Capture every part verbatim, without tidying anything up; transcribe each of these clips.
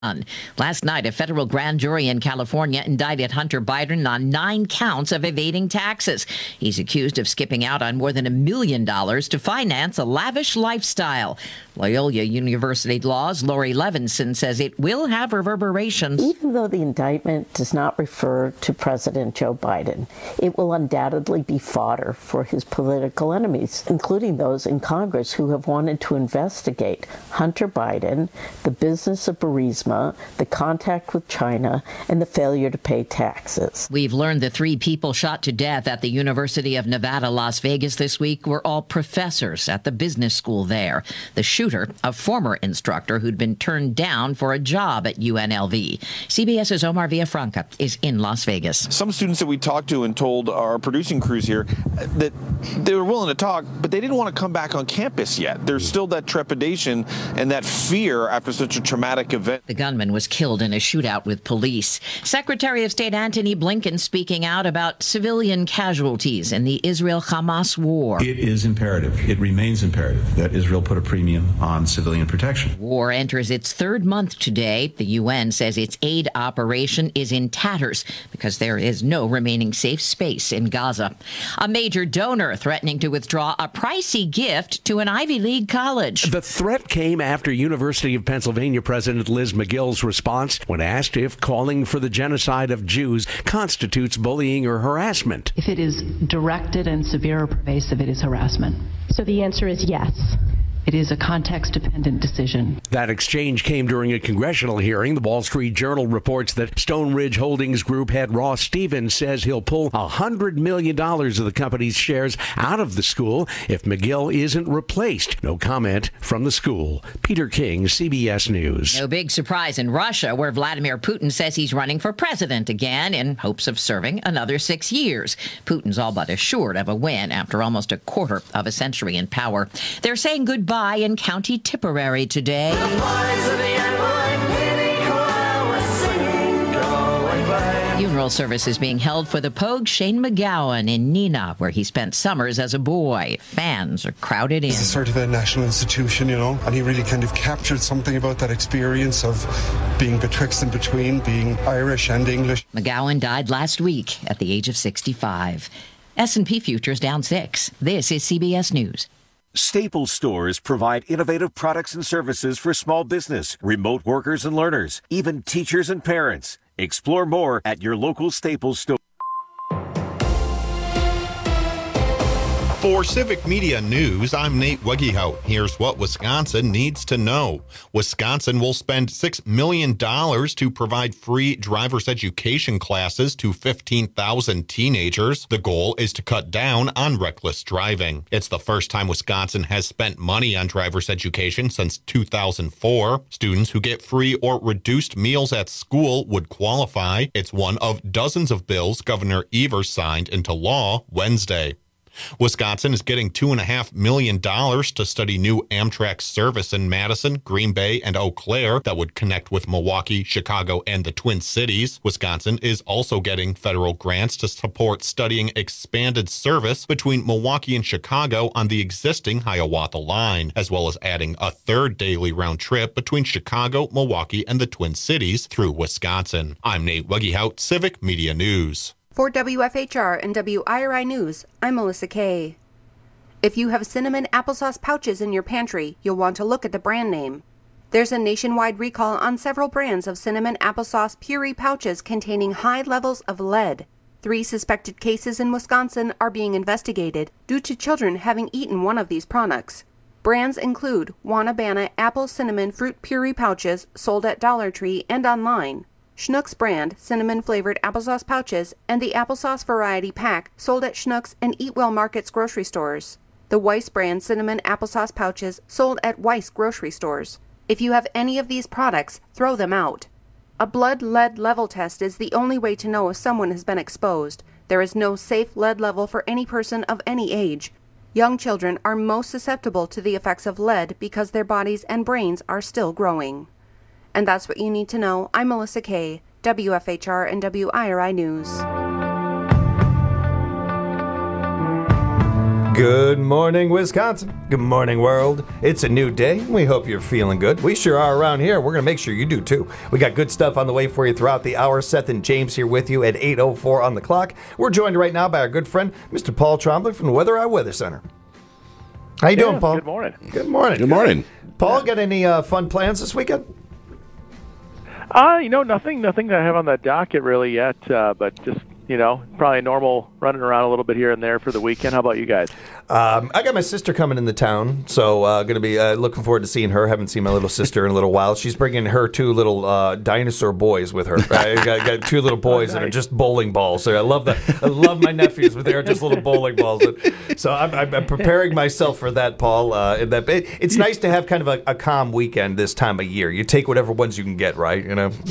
Last night, a federal grand jury in California indicted Hunter Biden on nine counts of evading taxes. He's accused of skipping out on more than a million dollars to finance a lavish lifestyle. Loyola University Law's Lori Levinson says it will have reverberations. Even though the indictment does not refer to President Joe Biden, it will undoubtedly be fodder for his political enemies, including those in Congress who have wanted to investigate Hunter Biden, the business of Burisma, the contact with China, and the failure to pay taxes. We've learned the three people shot to death at the University of Nevada, Las Vegas this week were all professors at the business school there. The shooter, a former instructor who'd been turned down for a job at U N L V. CBS's Omar Villafranca is in Las Vegas. Some students that we talked to and told our producing crews here that they were willing to talk, but they didn't want to come back on campus yet. There's still that trepidation and that fear after such a traumatic event. The gunman was killed in a shootout with police. Secretary of State Antony Blinken speaking out about civilian casualties in the Israel-Hamas war. It is imperative, it remains imperative that Israel put a premium on civilian protection. War enters its third month today. The U N says its aid operation is in tatters because there is no remaining safe space in Gaza. A major donor threatening to withdraw a pricey gift to an Ivy League college. The threat came after University of Pennsylvania President Liz McGill's response when asked if calling for the genocide of Jews constitutes bullying or harassment. If it is directed and severe or pervasive, it is harassment. So the answer is yes. It is a context-dependent decision. That exchange came during a congressional hearing. The Wall Street Journal reports that Stone Ridge Holdings Group head Ross Stevens says he'll pull one hundred million dollars of the company's shares out of the school if McGill isn't replaced. No comment from the school. Peter King, C B S News. No big surprise in Russia, where Vladimir Putin says he's running for president again in hopes of serving another six years. Putin's all but assured of a win after almost a quarter of a century in power. They're saying goodbye in County Tipperary today. Funeral service is being held for the Pogue Shane MacGowan in Neenah, where he spent summers as a boy. Fans are crowded in. It's a sort of a national institution, you know, and he really kind of captured something about that experience of being betwixt and between, being Irish and English. MacGowan died last week at the age of sixty-five. S and P futures down six. This is C B S News. Staples stores provide innovative products and services for small business, remote workers and learners, even teachers and parents. Explore more at your local Staples store. For Civic Media News, I'm Nate Wegehout. Here's what Wisconsin needs to know. Wisconsin will spend six million dollars to provide free driver's education classes to fifteen thousand teenagers. The goal is to cut down on reckless driving. It's the first time Wisconsin has spent money on driver's education since two thousand four. Students who get free or reduced meals at school would qualify. It's one of dozens of bills Governor Evers signed into law Wednesday. Wisconsin is getting two point five million dollars to study new Amtrak service in Madison, Green Bay, and Eau Claire that would connect with Milwaukee, Chicago, and the Twin Cities. Wisconsin is also getting federal grants to support studying expanded service between Milwaukee and Chicago on the existing Hiawatha line, as well as adding a third daily round trip between Chicago, Milwaukee, and the Twin Cities through Wisconsin. I'm Nate Wegehout, Civic Media News. For W F H R and W I R I News, I'm Melissa Kay. If you have cinnamon applesauce pouches in your pantry, you'll want to look at the brand name. There's a nationwide recall on several brands of cinnamon applesauce puree pouches containing high levels of lead. Three suspected cases in Wisconsin are being investigated due to children having eaten one of these products. Brands include Wanabana apple cinnamon fruit puree pouches sold at Dollar Tree and online, Schnucks brand cinnamon-flavored applesauce pouches, and the applesauce variety pack sold at Schnucks and Eat Well Market's grocery stores. The Weiss brand cinnamon applesauce pouches sold at Weiss grocery stores. If you have any of these products, throw them out. A blood lead level test is the only way to know if someone has been exposed. There is no safe lead level for any person of any age. Young children are most susceptible to the effects of lead because their bodies and brains are still growing. And that's what you need to know. I'm Melissa Kay, W F H R and W I R I News. Good morning, Wisconsin. Good morning, world. It's a new day. We hope you're feeling good. We sure are around here. We're going to make sure you do, too. We got good stuff on the way for you throughout the hour. Seth and James here with you at eight oh four on the clock. We're joined right now by our good friend, Mister Paul Trombley from the Weather Eye Weather Center. How you yeah, doing, Paul? Good morning. Good morning. Good morning. Paul, yeah. got any uh, fun plans this weekend? Uh, you know, nothing, nothing that I have on the docket really yet, uh, but just, you know, probably normal running around a little bit here and there for the weekend. How about you guys? Um, I got my sister coming into town, so uh, going to be uh, looking forward to seeing her. Haven't seen my little sister in a little while. She's bringing her two little uh, dinosaur boys with her. I got, got two little boys oh, nice. that are just bowling balls. So I love the, I love my nephews, but they're just little bowling balls. So I'm, I'm preparing myself for that, Paul. Uh, and that it, it's nice to have kind of a, a calm weekend this time of year. You take whatever ones you can get, right? You know.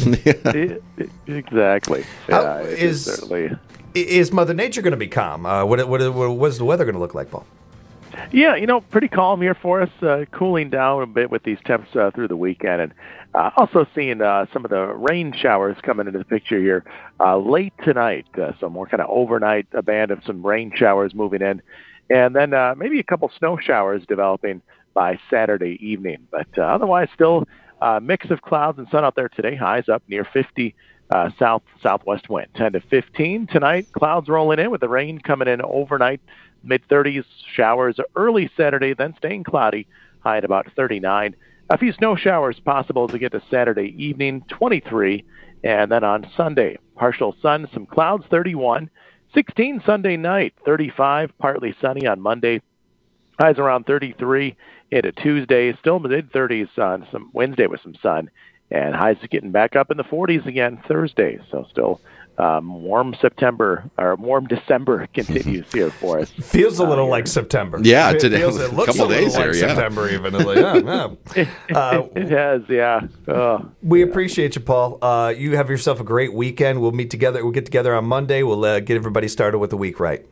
Exactly. How, yeah, is certainly. Is Mother Nature going to be calm? Uh, what, what, what, what is the weather going to look like, Paul? Yeah, you know, pretty calm here for us, uh, cooling down a bit with these temps uh, through the weekend. And uh, also seeing uh, some of the rain showers coming into the picture here uh, late tonight. Uh, so more kind of overnight, a band of some rain showers moving in. And then uh, maybe a couple snow showers developing by Saturday evening. But uh, otherwise, still a mix of clouds and sun out there today. Highs up near fifty. Uh, south southwest wind ten to fifteen tonight. Clouds rolling in with the rain coming in overnight, mid thirties. Showers early Saturday, then staying cloudy, high at about thirty-nine. A few snow showers possible to get to Saturday evening, twenty-three, and then on Sunday, partial sun, some clouds, thirty-one. sixteen Sunday night, thirty-five, partly sunny on Monday. Highs around thirty-three into Tuesday, still mid thirties on some Wednesday with some sun. And highs getting back up in the forties again Thursday. So still um, warm September, or warm December continues here for us. Feels a little uh, like September. Yeah, it today. Feels, it looks a couple a days like there, yeah. September even. Like, yeah, yeah. Uh, it, it has, yeah. Oh, we yeah. appreciate you, Paul. Uh, you have yourself a great weekend. We'll meet together. We'll get together on Monday. We'll uh, get everybody started with the week right.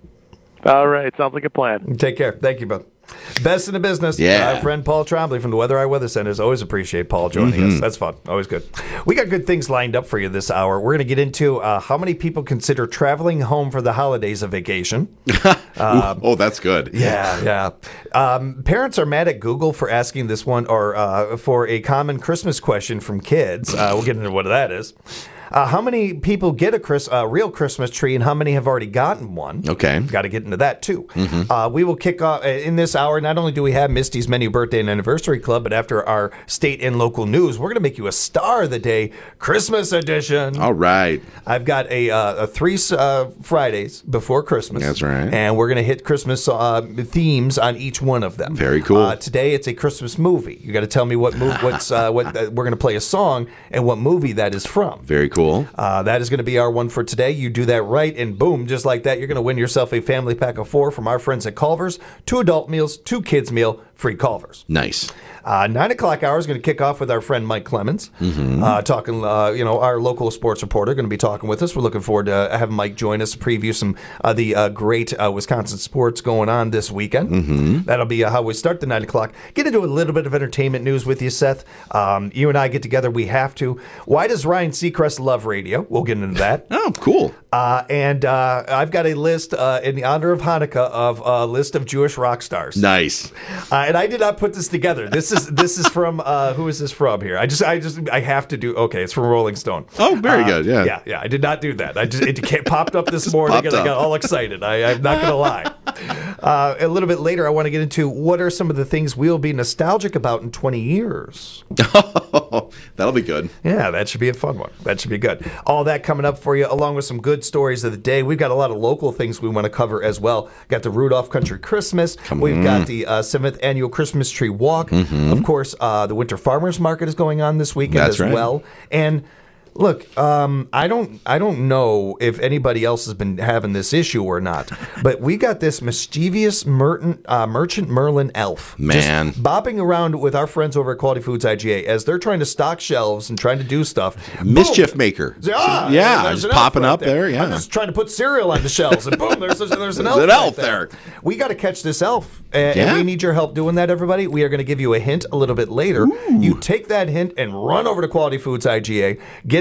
All right. Sounds like a plan. Take care. Thank you, bud. Best in the business. Yeah. Our friend Paul Trombley from the Weather Eye Weather Centers. Always appreciate Paul joining mm-hmm. us. That's fun. Always good. We got good things lined up for you this hour. We're going to get into uh, how many people consider traveling home for the holidays a vacation. um, oh, that's good. Yeah, yeah. Um, parents are mad at Google for asking this one, or uh, for a common Christmas question from kids. Uh, we'll get into what that is. Uh, how many people get a Chris, uh, real Christmas tree, and how many have already gotten one? Okay. Got to get into that, too. Mm-hmm. Uh, we will kick off in this hour. Not only do we have Misty's Menu Birthday and Anniversary Club, but after our state and local news, we're going to make you a star of the day, Christmas edition. All right. I've got a, uh, a three uh, Fridays before Christmas. That's right. And we're going to hit Christmas uh, themes on each one of them. Very cool. Uh, today, it's a Christmas movie. You got to tell me what movie, what's, uh, what, uh, we're going to play a song and what movie that is from. Very cool. Uh, that is going to be our one for today. You do that right, and boom, just like that, you're going to win yourself a family pack of four from our friends at Culver's. Two adult meals, two kids meal, free Culver's. Nice. Uh, nine o'clock hour is going to kick off with our friend Mike Clemens, mm-hmm. uh, talking. Uh, you know, our local sports reporter going to be talking with us. We're looking forward to having Mike join us to preview some uh, the uh, great uh, Wisconsin sports going on this weekend. Mm-hmm. That'll be uh, how we start the nine o'clock. Get into a little bit of entertainment news with you, Seth. Um, you and I get together. We have to. Why does Ryan Seacrest love radio? We'll get into that. Oh, cool. Uh, and uh, I've got a list uh, in the honor of Hanukkah of a list of Jewish rock stars. Nice. Uh, and I did not put this together. This is this is from uh, who is this from here? I just I just I have to do. Okay, it's from Rolling Stone. Oh, very uh, good. Yeah, yeah, yeah. I did not do that. I just it popped up this morning and I got all excited. I, I'm not gonna lie. Uh, a little bit later, I want to get into what are some of the things we'll be nostalgic about in twenty years. That'll be good. Yeah, that should be a fun one. That should be good. All that coming up for you, along with some good stories of the day. We've got a lot of local things we want to cover as well. Got the Rudolph Country Christmas. Come We've on. got the uh, seventh Annual Christmas Tree Walk. Mm-hmm. Of course, uh, the Winter Farmers Market is going on this weekend That's as right. well. And look, um, I don't, I don't know if anybody else has been having this issue or not, but we got this mischievous merchant, uh, merchant Merlin elf, Man. just bopping around with our friends over at Quality Foods I G A as they're trying to stock shelves and trying to do stuff. Mischief Boom. maker. Ah, yeah, there's just an elf popping right up there. Yeah, I'm just trying to put cereal on the shelves, and boom, there's, there's an elf. An right elf there. there. We got to catch this elf, and, Yeah. and we need your help doing that, everybody. We are going to give you a hint a little bit later. Ooh. You take that hint and run over to Quality Foods I G A, get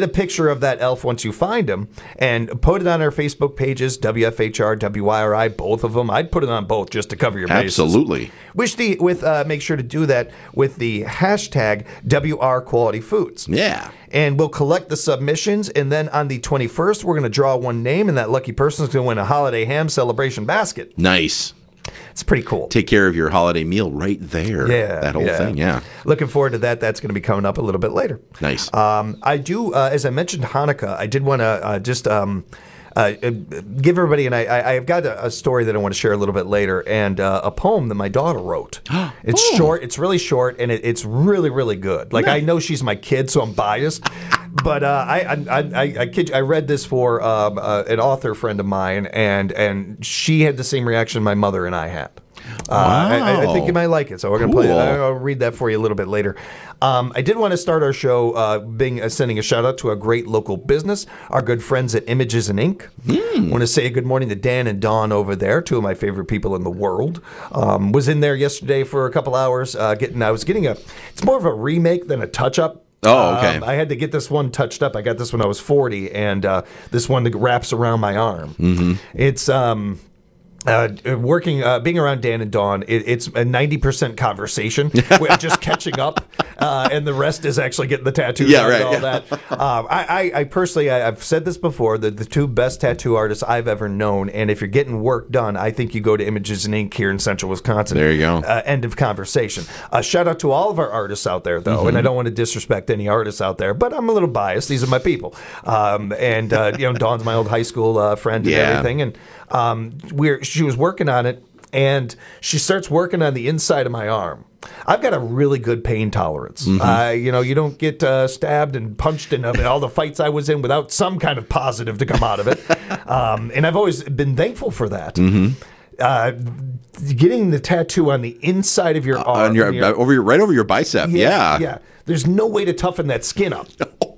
get a picture of that elf once you find him and put it on our Facebook pages, W F H R, W Y R I, both of them. I'd put it on both just to cover your bases. Absolutely. Wish the, with uh, make sure to do that with the hashtag W R Quality Foods. Yeah. And we'll collect the submissions, and then on the twenty-first, we're going to draw one name, and that lucky person is going to win a holiday ham celebration basket. Nice. It's pretty cool. Take care of your holiday meal right there. Yeah. That whole yeah. thing, yeah. Looking forward to that. That's going to be coming up a little bit later. Nice. Um, I do, uh, as I mentioned Hanukkah, I did want to uh, just um, uh, give everybody, and I, I, I've got a, a story that I want to share a little bit later, and uh, a poem that my daughter wrote. It's oh. short. It's really short, and it, it's really, really good. Like, nice. I know she's my kid, so I'm biased. But uh, I, I, I, I, kid you, I read this for um, uh, an author friend of mine, and, and she had the same reaction my mother and I had. Uh, wow. I, I think you might like it, so we're going to cool. play it. I'll read that for you a little bit later. Um, I did want to start our show uh, being uh, sending a shout out to a great local business, our good friends at Images and Ink. Mm. I want to say a good morning to Dan and Dawn over there, two of my favorite people in the world. Um, was in there yesterday for a couple hours. Uh, getting, I was getting a. It's more of a remake than a touch up. Oh, okay. Um, I had to get this one touched up. I got this when I was forty, and uh, this one that wraps around my arm. Mm-hmm. It's um, uh, working, uh, being around Dan and Dawn. It, it's a ninety percent conversation, with just catching up, uh, and the rest is actually getting the tattoos yeah, out right, and all yeah. that. Um, I, I, I personally, I, I've said this before, the, the two best tattoo artists I've ever known, and if you're getting work done, I think you go to Images and Ink here in central Wisconsin. There you go. Uh, end of conversation. Uh, shout out to all of our artists out there, though, mm-hmm. and I don't want to disrespect any artists out there, but I'm a little biased. These are my people. Um, and, uh, you know, Dawn's my old high school uh, friend and yeah. everything, and um, we're she was working on it, and she starts working on the inside of my arm. I've got a really good pain tolerance. Mm-hmm. Uh, you know, you don't get uh, stabbed and punched in uh, all the fights I was in without some kind of positive to come out of it. Um, and I've always been thankful for that. Mm-hmm. Uh, getting the tattoo on the inside of your uh, arm, on your, your, over your right over your bicep, yeah, yeah, yeah. There's no way to toughen that skin up.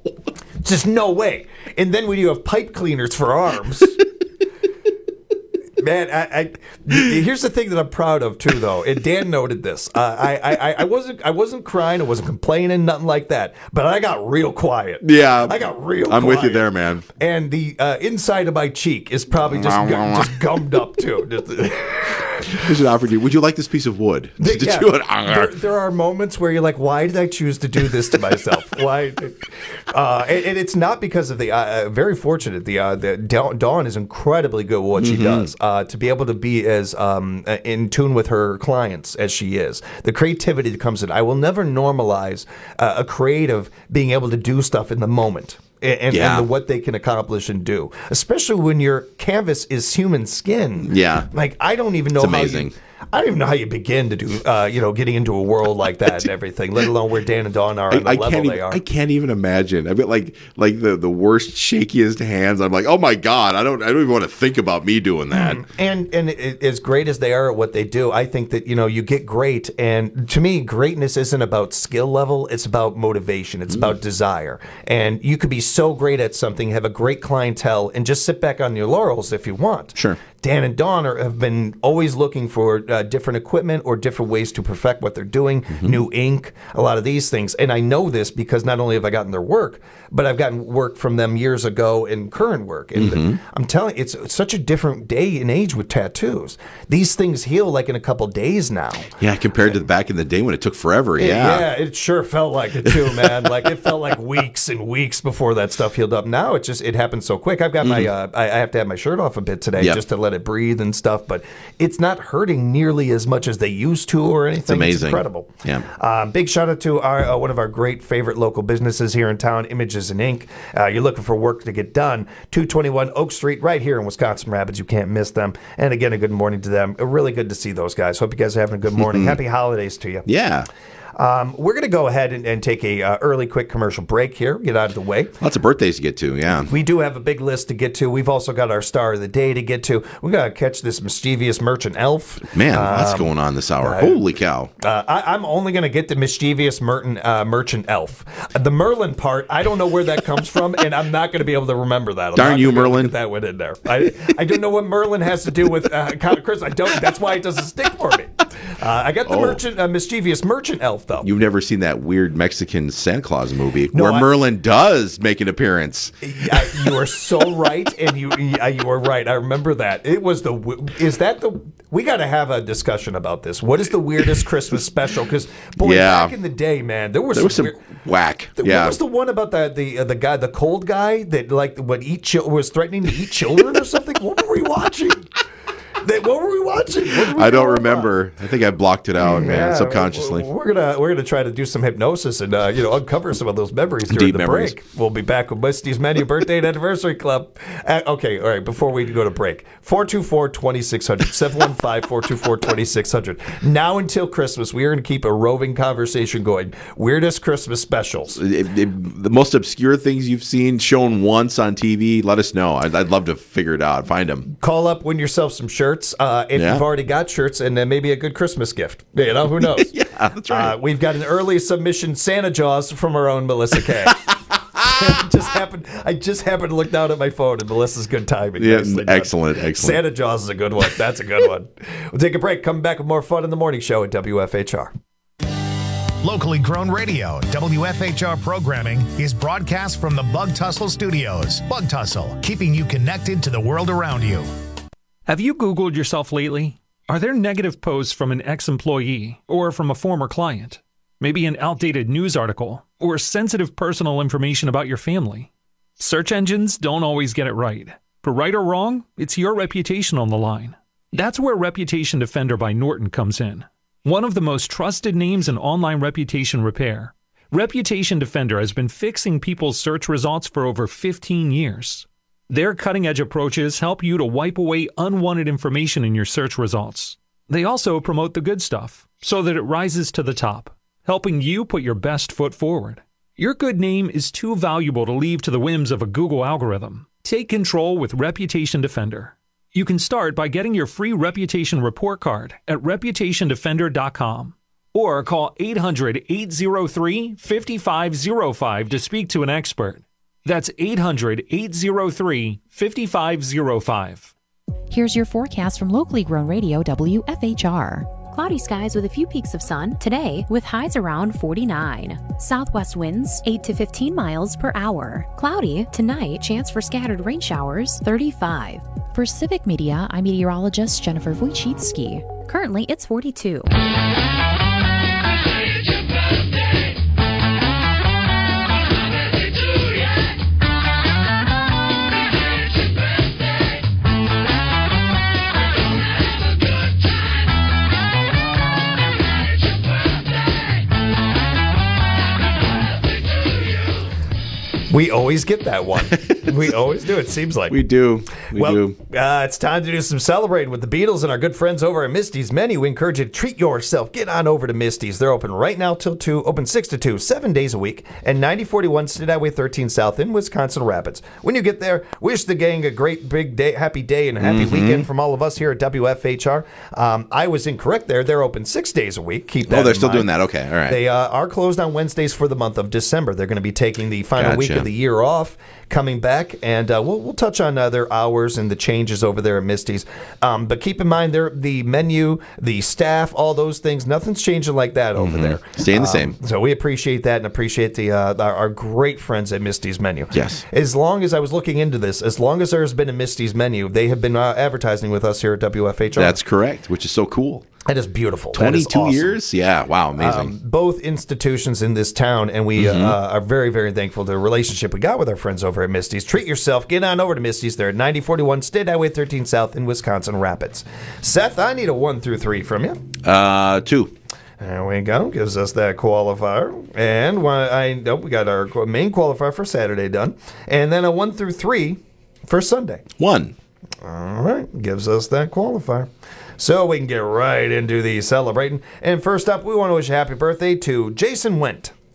Just no way. And then when you have pipe cleaners for arms. Man, I, I, here's the thing that I'm proud of too, though. And Dan noted this. Uh, I, I, I wasn't, I wasn't crying, I wasn't complaining, nothing like that. But I got real quiet. Yeah, I got real. I'm quiet. with you there, man. And the uh, inside of my cheek is probably just gu- just gummed up too. Here's an offer to you. Would you like this piece of wood? The, yeah, there, there are moments where you're like, why did I choose to do this to myself? Why? Uh, and, and it's not because of the. Uh, very fortunate. The, uh, the Dawn is incredibly good at what mm-hmm. she does. Uh, to be able to be as um, in tune with her clients as she is, the creativity that comes in. I will never normalize uh, a creative being able to do stuff in the moment. And, yeah. and the, what they can accomplish and do, especially when your canvas is human skin. Yeah, like I don't even know it's how amazing. You, I don't even know how you begin to do, uh, you know, getting into a world like that and everything. Let alone where Dan and Dawn are on the I, I level can't they even, are. I can't even imagine. I mean, like, like the, the worst, shakiest hands. I'm like, oh my god, I don't, I don't even want to think about me doing that. Mm. And and it, as great as they are at what they do, I think that you know you get great. And to me, greatness isn't about skill level; it's about motivation. It's mm. about desire. And you could be so great at something, have a great clientele, and just sit back on your laurels if you want. Sure. Dan and Dawn are, have been always looking for uh, different equipment or different ways to perfect what they're doing, mm-hmm. new ink, a lot of these things. And I know this because not only have I gotten their work, but I've gotten work from them years ago in current work. And mm-hmm. I'm telling you, it's, it's such a different day and age with tattoos. These things heal like in a couple days now. Yeah, compared to the back in the day when it took forever. It, yeah. Yeah, it sure felt like it too, man. Like it felt like weeks and weeks before that stuff healed up. Now it just, it happens so quick. I've got mm-hmm. my, uh, I, I have to have my shirt off a bit today yep. just to let it breathe and stuff. But it's not hurting nearly as much as they used to or anything. It's amazing. It's incredible. Yeah. Uh, big shout out to our uh, one of our great favorite local businesses here in town, Images and Ink. Uh, you're looking for work to get done. two twenty-one Oak Street right here in Wisconsin Rapids. You can't miss them. And again, a good morning to them. Really good to see those guys. Hope you guys are having a good morning. Happy holidays to you. Yeah. Um, we're going to go ahead and, and take a uh, early, quick commercial break here. Get out of the way. Lots of birthdays to get to, yeah. We do have a big list to get to. We've also got our star of the day to get to. We got to catch this mischievous merchant elf. Man, um, what's going on this hour? Uh, Holy cow. Uh, I, I'm only going to get the mischievous merchant, uh, merchant elf. The Merlin part, I don't know where that comes from, and I'm not going to be able to remember that. I'm Darn you, Merlin. Get that one in there. I, I don't know what Merlin has to do with uh, Chris. I don't. That's why it doesn't stick for me. Uh, I got the Oh. merchant, uh, mischievous merchant elf, though. You've never seen that weird Mexican Santa Claus movie No, where I- Merlin does make an appearance. Uh, you are so right, and you uh, you are right. I remember that. It was the w- is that the we got to have a discussion about this. What is the weirdest Christmas special? Because boy, Yeah. back in the day, man, there was There was some weird- whack. What Yeah. was the one about the the uh, the guy, the cold guy that like would eat chil- was threatening to eat children or something? What were we watching? They, what were we watching? What were we I don't going remember. I think I blocked it out, man, Yeah, subconsciously. We're gonna we're gonna try to do some hypnosis and uh, you know uncover some of those memories during Deep the memories. break. We'll be back with Misty's Menu Birthday and Anniversary Club. Uh, okay, all right. Before we go to break, four two four, two six zero zero, seven one five, four two four, two six zero zero. Now until Christmas, we are going to keep a roving conversation going. Weirdest Christmas specials. It- it- the most obscure things you've seen shown once on T V, let us know. I'd, I'd love to figure it out, find them. Call up, win yourself some shirts. Uh, if Yeah. you've already got shirts, and then maybe a good Christmas gift. You know, who knows? Yeah, that's right. Uh, we've got an early submission Santa Jaws from our own Melissa Kay. just happened. I just happened to look down at my phone, and Melissa's good timing. Yeah, Nicely done. excellent, excellent. Santa Jaws is a good one. That's a good one. We'll take a break. Come back with more fun in the morning show at W F H R. Locally grown radio, W F H R programming is broadcast from the Bug Tussle Studios. Bug Tussle, keeping you connected to the world around you. Have you Googled yourself lately? Are there negative posts from an ex-employee or from a former client? Maybe an outdated news article or sensitive personal information about your family? Search engines don't always get it right. For right or wrong, it's your reputation on the line. That's where Reputation Defender by Norton comes in. One of the most trusted names in online reputation repair, Reputation Defender has been fixing people's search results for over fifteen years. Their cutting-edge approaches help you to wipe away unwanted information in your search results. They also promote the good stuff so that it rises to the top, helping you put your best foot forward. Your good name is too valuable to leave to the whims of a Google algorithm. Take control with Reputation Defender. You can start by getting your free reputation report card at reputation defender dot com or call eight hundred, eight oh three, five five oh five to speak to an expert. That's eight hundred, eight oh three, five five oh five. Here's your forecast from locally grown radio W F H R. Cloudy skies with a few peaks of sun today with highs around forty-nine. Southwest winds eight to fifteen miles per hour. Cloudy tonight, chance for scattered rain showers thirty-five. For Civic Media, I'm meteorologist Jennifer Wojcicki. Currently, it's forty-two. We always get that one. We always do. It seems like we do. We well, do. Uh, it's time to do some celebrating with the Beatles and our good friends over at Misty's Menu. We encourage you to treat yourself. Get on over to Misty's. They're open right now till two, open six to two, seven days a week, and ninety forty-one State Highway thirteen South in Wisconsin Rapids. When you get there, wish the gang a great big day, happy day, and a happy Mm-hmm. weekend from all of us here at W F H R. Um, I was incorrect there. They're open six days a week. Keep that. Oh, they're in still mind. doing that. Okay, all right. They uh, are closed on Wednesdays for the month of December. They're going to be taking the final week Gotcha. of the year off, coming back, and uh, we'll we'll touch on uh, their hours and the changes over there at Misty's. Um, but keep in mind, their the menu, the staff, all those things, nothing's changing like that over there. Staying the Um, same. So we appreciate that and appreciate the uh, our, our great friends at Misty's Menu. Yes. As long as I was looking into this, as long as there has been a Misty's Menu, they have been uh, advertising with us here at W F H R. That's correct, which is so cool. That is beautiful. That is twenty-two awesome. years? Yeah, wow, amazing. Um, both institutions in this town, and we Mhm. uh, are very, very thankful to the relationship we got with our friends over at Misty's. Treat yourself. Get on over to Misty's. They're at ninety forty-one State Highway thirteen South in Wisconsin Rapids. Seth, I need a one through three from you. Uh, two. There we go. Gives us that qualifier. And one, I nope, we got our main qualifier for Saturday done. And then a one through three for Sunday. One. All right. Gives us that qualifier. So we can get right into the celebrating. And first up, we want to wish a happy birthday to Jason Wendt.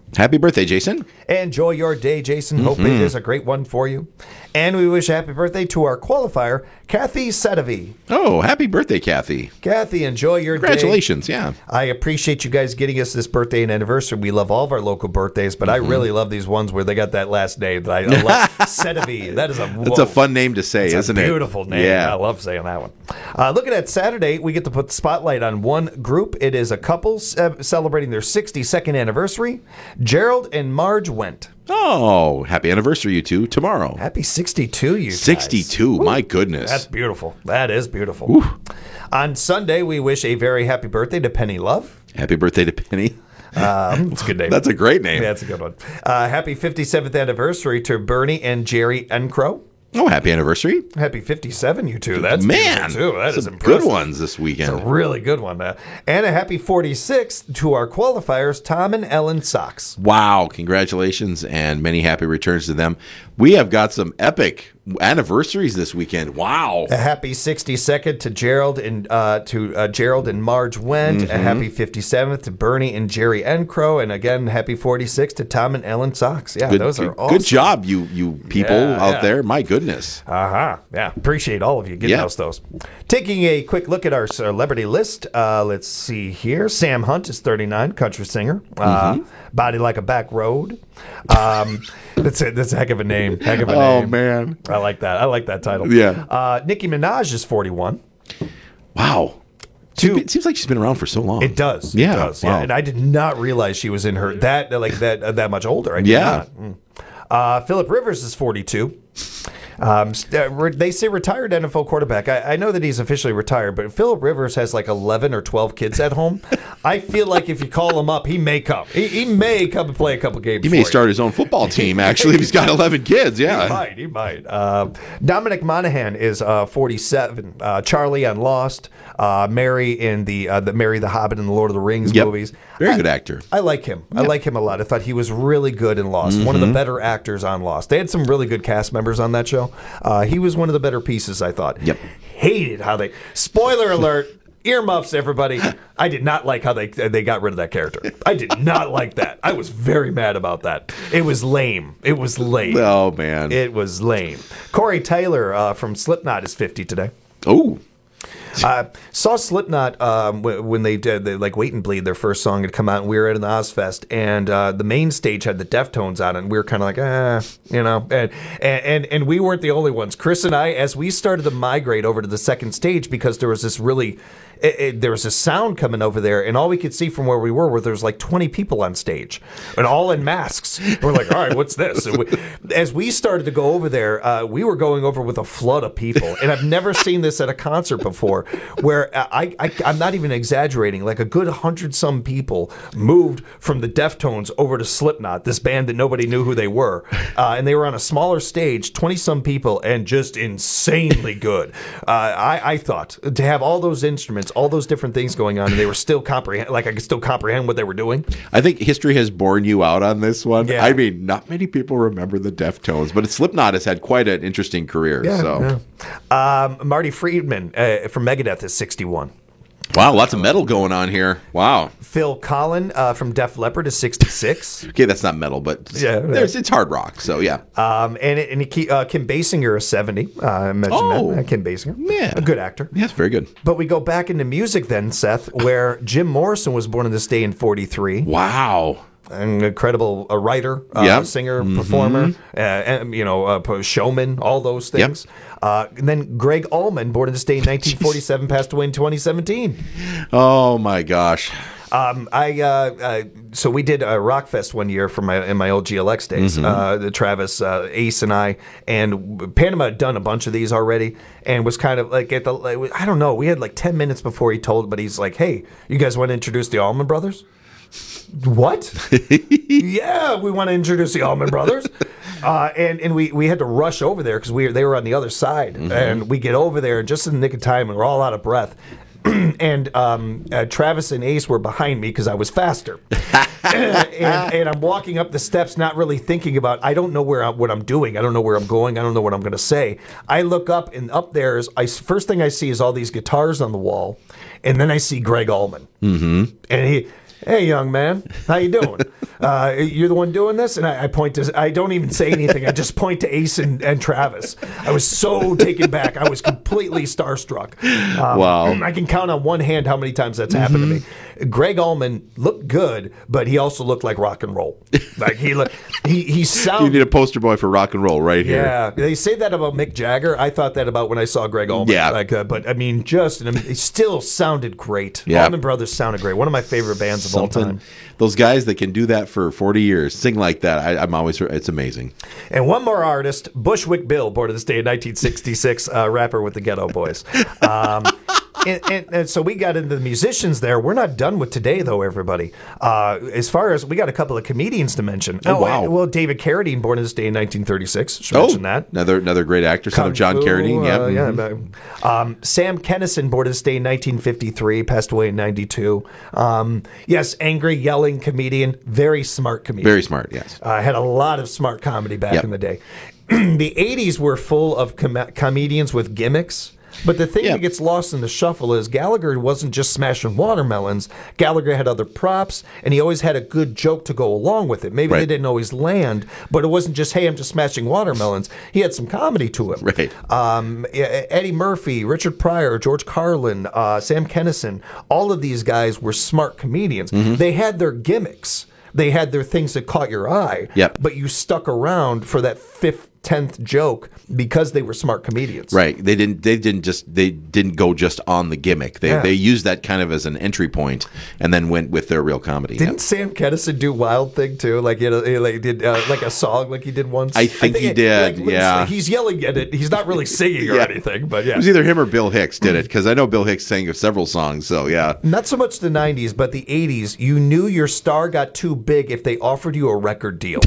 Happy birthday, Jason. Enjoy your day, Jason. Hope Mhm. it is a great one for you. And we wish a happy birthday to our qualifier, Kathy Sedovy. Oh, happy birthday, Kathy. Kathy, enjoy your Congratulations, day. yeah. I appreciate you guys getting us this birthday and anniversary. We love all of our local birthdays, but I Mhm. really love these ones where they got that last name. That I, I love. Sedovy. That is a That's a fun name to say, It's isn't a it? beautiful name. Yeah. I love saying that one. Uh, looking at Saturday, we get to put the spotlight on one group. It is a couple uh, celebrating their sixty-second anniversary. Gerald and Marge Went. Oh, happy anniversary, you two, tomorrow. Happy sixty-two, you guys. sixty-two, my goodness. That's beautiful. That is beautiful. On Sunday, we wish a very happy birthday to Penny Love. Happy birthday to Penny. Um, it's a good name. That's a great name. Yeah, that's a good one. Uh, happy fifty-seventh anniversary to Bernie and Jerry Encrow. Oh, happy anniversary. Happy fifty-seven, you two. That's Man, beautiful, too. That is some impressive. good ones this weekend. It's a really good one. Uh, and a happy forty-sixth to our qualifiers, Tom and Ellen Sox. Wow, congratulations and many happy returns to them. We have got some epic anniversaries this weekend. Wow. A happy sixty-second to Gerald and uh, to uh, Gerald and Marge Went. Mhm. A happy fifty-seventh to Bernie and Jerry Encrow. And again, happy forty-sixth to Tom and Ellen Sox. Yeah, good, those are good, awesome. good job, you you people Yeah, out yeah. there. My goodness. Uh-huh. Yeah, appreciate all of you getting Yeah. us those. Taking a quick look at our celebrity list, uh, let's see here. Sam Hunt is thirty-nine, country singer. Uh, Mhm. Body Like a Back Road. Um, that's a, that's a heck of a name. Heck of a Oh, name. man. I like that. I like that title. Yeah. Uh, Nicki Minaj is forty-one. Wow. Two. It seems like she's been around for so long. It does. Yeah. It does. Wow. Yeah. And I did not realize she was in her that like that uh, that much older. I did Yeah. not. Mm. Uh, Philip Rivers is forty-two. Um, st- uh, re- they say retired N F L quarterback. I, I know that he's officially retired, but Philip Rivers has like eleven or twelve kids at home. I feel like if you call him up, he may come. He, he may come and play a couple games. He for may you. start his own football team, actually, if he's got eleven kids. Yeah. He might. He might. Uh, Dominic Monaghan is uh, forty-seven. Uh, Charlie on Lost. Uh, Mary in the uh, the Mary the Hobbit and the Lord of the Rings Yep. movies. Very I- good actor. I like him. I like him a lot. I thought he was really good in Lost. One of the Mhm. better actors on Lost. They had some really good cast members on that show. Uh, he was one of the better pieces, I thought. Yep. Hated how they. Spoiler alert. Earmuffs, everybody. I did not like how they they got rid of that character. I did not like that. I was very mad about that. It was lame. It was lame. Oh, man. It was lame. Corey Taylor uh, from Slipknot is fifty today. Oh. Uh, saw Slipknot um, w- when they did the, like Wait and Bleed, their first song had come out, and we were at an Ozfest, and uh, the main stage had the Deftones on it, and we were kind of like, ah, you know, and, and and and we weren't the only ones. Chris and I, as we started to migrate over to the second stage, because there was this really. It, it, there was a sound coming over there, and all we could see from where we were, where there was like twenty people on stage, and all in masks. We're like, all right, what's this? And we, as we started to go over there, uh, we were going over with a flood of people, and I've never seen this at a concert before, where I, I I'm not even exaggerating, like a good hundred some people moved from the Deftones over to Slipknot, this band that nobody knew who they were, uh, and they were on a smaller stage, twenty some people, and just insanely good. Uh, I, I thought to have all those instruments, all those different things going on, and they were still comprehend, like I could still comprehend what they were doing. I think history has borne you out on this one. Yeah. I mean, not many people remember the Deftones, but Slipknot has had quite an interesting career. so, yeah. Um, Marty Friedman uh, from Megadeth is sixty-one. wow, lots of metal going on here. Wow. Phil Collin uh, from Def Leppard is sixty-six. Okay, that's not metal, but Yeah, there's, it's hard rock. So yeah. Um, and and he, uh, Kim Basinger is seventy. Uh, I mentioned Oh. that. Uh, Kim Basinger. Yeah. A good actor. Yes, very good. But we go back into music then, Seth, where Jim Morrison was born on this day in forty-three. Wow. An incredible uh, writer, uh, Yep. singer, Mhm. performer, uh, and, you know, uh, showman, all those things. Uh, and then Greg Allman, born on this day in nineteen forty-seven, passed away in twenty seventeen. Oh my gosh. Um, I uh, uh, so we did a Rockfest one year for my in my old G L X days. Mhm. Uh, the Travis, uh, Ace, and I, and Panama had done a bunch of these already, and was kind of like at the like, I don't know. We had like ten minutes before he told, but he's like, "Hey, you guys want to introduce the Allman Brothers?" What? Yeah, we want to introduce the Allman Brothers. Uh, and and we, we had to rush over there because we were, they were on the other side. Mhm. And we get over there just in the nick of time, and we're all out of breath. and um, uh, Travis and Ace were behind me because I was faster. and, and I'm walking up the steps, not really thinking about, I don't know where I, what I'm doing. I don't know where I'm going. I don't know what I'm going to say. I look up, and up there is, I, first thing I see is all these guitars on the wall. And then I see Greg Allman. Mm-hmm. And he... Hey, young man, how you doing? Uh, you're the one doing this? And I, I point to, I don't even say anything. I just point to Ace and, and Travis. I was so taken back. I was completely starstruck. Um, Wow. I can count on one hand how many times that's happened to me. Greg Allman looked good, but he also looked like rock and roll. Like he looked, he, he You sounded. need a poster boy for rock and roll right here. Yeah, they say that about Mick Jagger. I thought that about when I saw Greg Allman. Yeah. Like, uh, but I mean, just, I mean, he still sounded great. Yeah. Allman Brothers sounded great. One of my favorite bands of all time. Those guys that can do that for forty years, sing like that, I, I'm always, it's amazing. And one more artist, Bushwick Bill, born this day in nineteen sixty-six, uh, rapper with the Ghetto Boys. Um, and, and, and so we got into the musicians there. We're not done with today, though, everybody. Uh, as far as we got a couple of comedians to mention. Oh, wow. Well, David Carradine, born this day in nineteen thirty-six. Should Oh, mention that. another another great actor, son Kung of John Fu, Carradine. uh, Yep. yeah, Mhm. but, um, Sam Kinison, born this day in nineteen fifty-three, passed away in ninety-two. Um, yes, angry, yelling comedian, very smart comedian. Very smart, yes. Uh, had a lot of smart comedy back Yep. in the day. The eighties were full of com- comedians with gimmicks. But the thing that gets lost in the shuffle is Gallagher wasn't just smashing watermelons. Gallagher had other props, and he always had a good joke to go along with it. Maybe Right. they didn't always land, but it wasn't just, hey, I'm just smashing watermelons. He had some comedy to it. Right. Um, Eddie Murphy, Richard Pryor, George Carlin, uh, Sam Kinison, all of these guys were smart comedians. Mm-hmm. They had their gimmicks. They had their things that caught your eye. Yep. But you stuck around for that fifth, tenth joke because they were smart comedians. Right. They didn't. They didn't just. They didn't go just on the gimmick. They Yeah. they used that kind of as an entry point, and then went with their real comedy. Didn't Yep. Sam Kinison do Wild Thing too? Like you know, he, like did uh, like a song like he did once. I think he it- did, like, when yeah. he's, he's yelling at it. He's not really singing or Yeah. anything, but yeah. It was either him or Bill Hicks did it, because I know Bill Hicks sang several songs. So yeah. Not so much the nineties, but the eighties. You knew your star got too big if they offered you a record deal.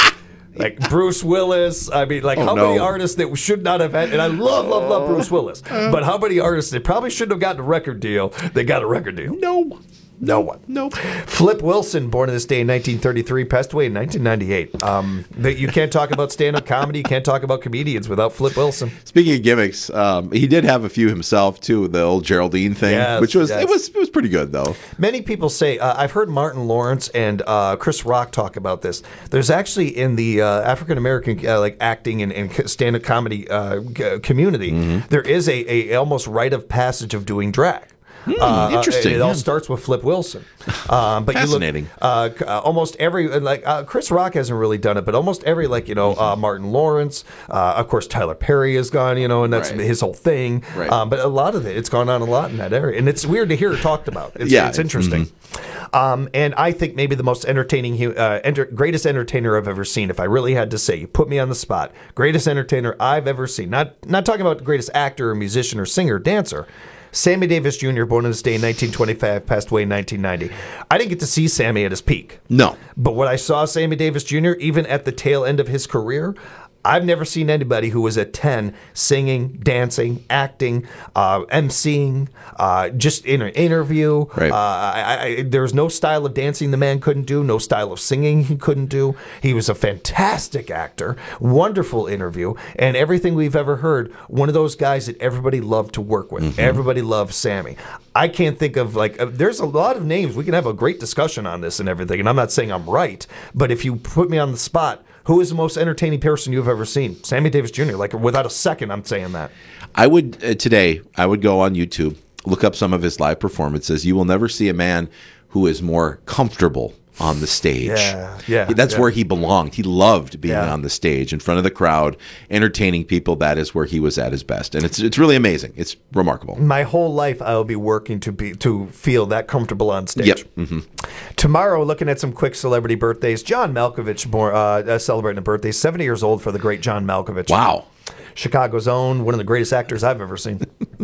Like Bruce Willis. I mean, like Oh, how no. many artists that should not have had, and I love, love, love Bruce Willis, but how many artists that probably shouldn't have gotten a record deal, they got a record deal? No. No one. Nope. Flip Wilson, born on this day in nineteen thirty-three, passed away in nineteen ninety-eight. Um, but you can't talk about stand-up comedy, you can't talk about comedians without Flip Wilson. Speaking of gimmicks, um, he did have a few himself too. The old Geraldine thing, Yes, which was yes. it was it was pretty good though. Many people say, uh, I've heard Martin Lawrence and uh, Chris Rock talk about this. There's actually in the uh, African American uh, like acting and, and stand-up comedy uh, g- community, Mm-hmm. there is a, a almost rite of passage of doing drag. Uh, interesting, It, it all yeah. starts with Flip Wilson. Um, but Fascinating. You look, uh, c- uh, almost every like uh, Chris Rock hasn't really done it, but almost every like you know uh, Martin Lawrence, uh, of course Tyler Perry is gone, you know, and that's Right. his whole thing. Right. Um, but a lot of it, it's gone on a lot in that area, and it's weird to hear it talked about. It's, Yeah, it's interesting. Um, and I think maybe the most entertaining, hu- uh, enter- greatest entertainer I've ever seen. If I really had to say, you put me on the spot, greatest entertainer I've ever seen. Not not talking about the greatest actor or musician or singer or dancer. Sammy Davis Junior, born on this day in nineteen twenty-five, passed away in nineteen ninety. I didn't get to see Sammy at his peak. No. But when I saw Sammy Davis Junior, even at the tail end of his career, I've never seen anybody who was at ten singing, dancing, acting, uh, emceeing, uh, just in an interview. Right. Uh, I, I, there was no style of dancing the man couldn't do, no style of singing he couldn't do. He was a fantastic actor, wonderful interview, and everything we've ever heard, one of those guys that everybody loved to work with. Mm-hmm. Everybody loved Sammy. I can't think of, like, uh, there's a lot of names. We can have a great discussion on this and everything, and I'm not saying I'm right, but if you put me on the spot, who is the most entertaining person you've ever seen? Sammy Davis Junior Like, without a second, I'm saying that. I would uh, today. I would go on YouTube, look up some of his live performances. You will never see a man who is more comfortable on the stage. Yeah, yeah, That's yeah. where he belonged. He loved being Yeah. on the stage in front of the crowd, entertaining people. That is where he was at his best, and it's it's really amazing. It's remarkable. My whole life, I'll be working to be to feel that comfortable on stage. Yep. Mm-hmm. Tomorrow, looking at some quick celebrity birthdays. John Malkovich, more, uh, celebrating a birthday, seventy years old for the great John Malkovich. Wow. Chicago's own, one of the greatest actors I've ever seen.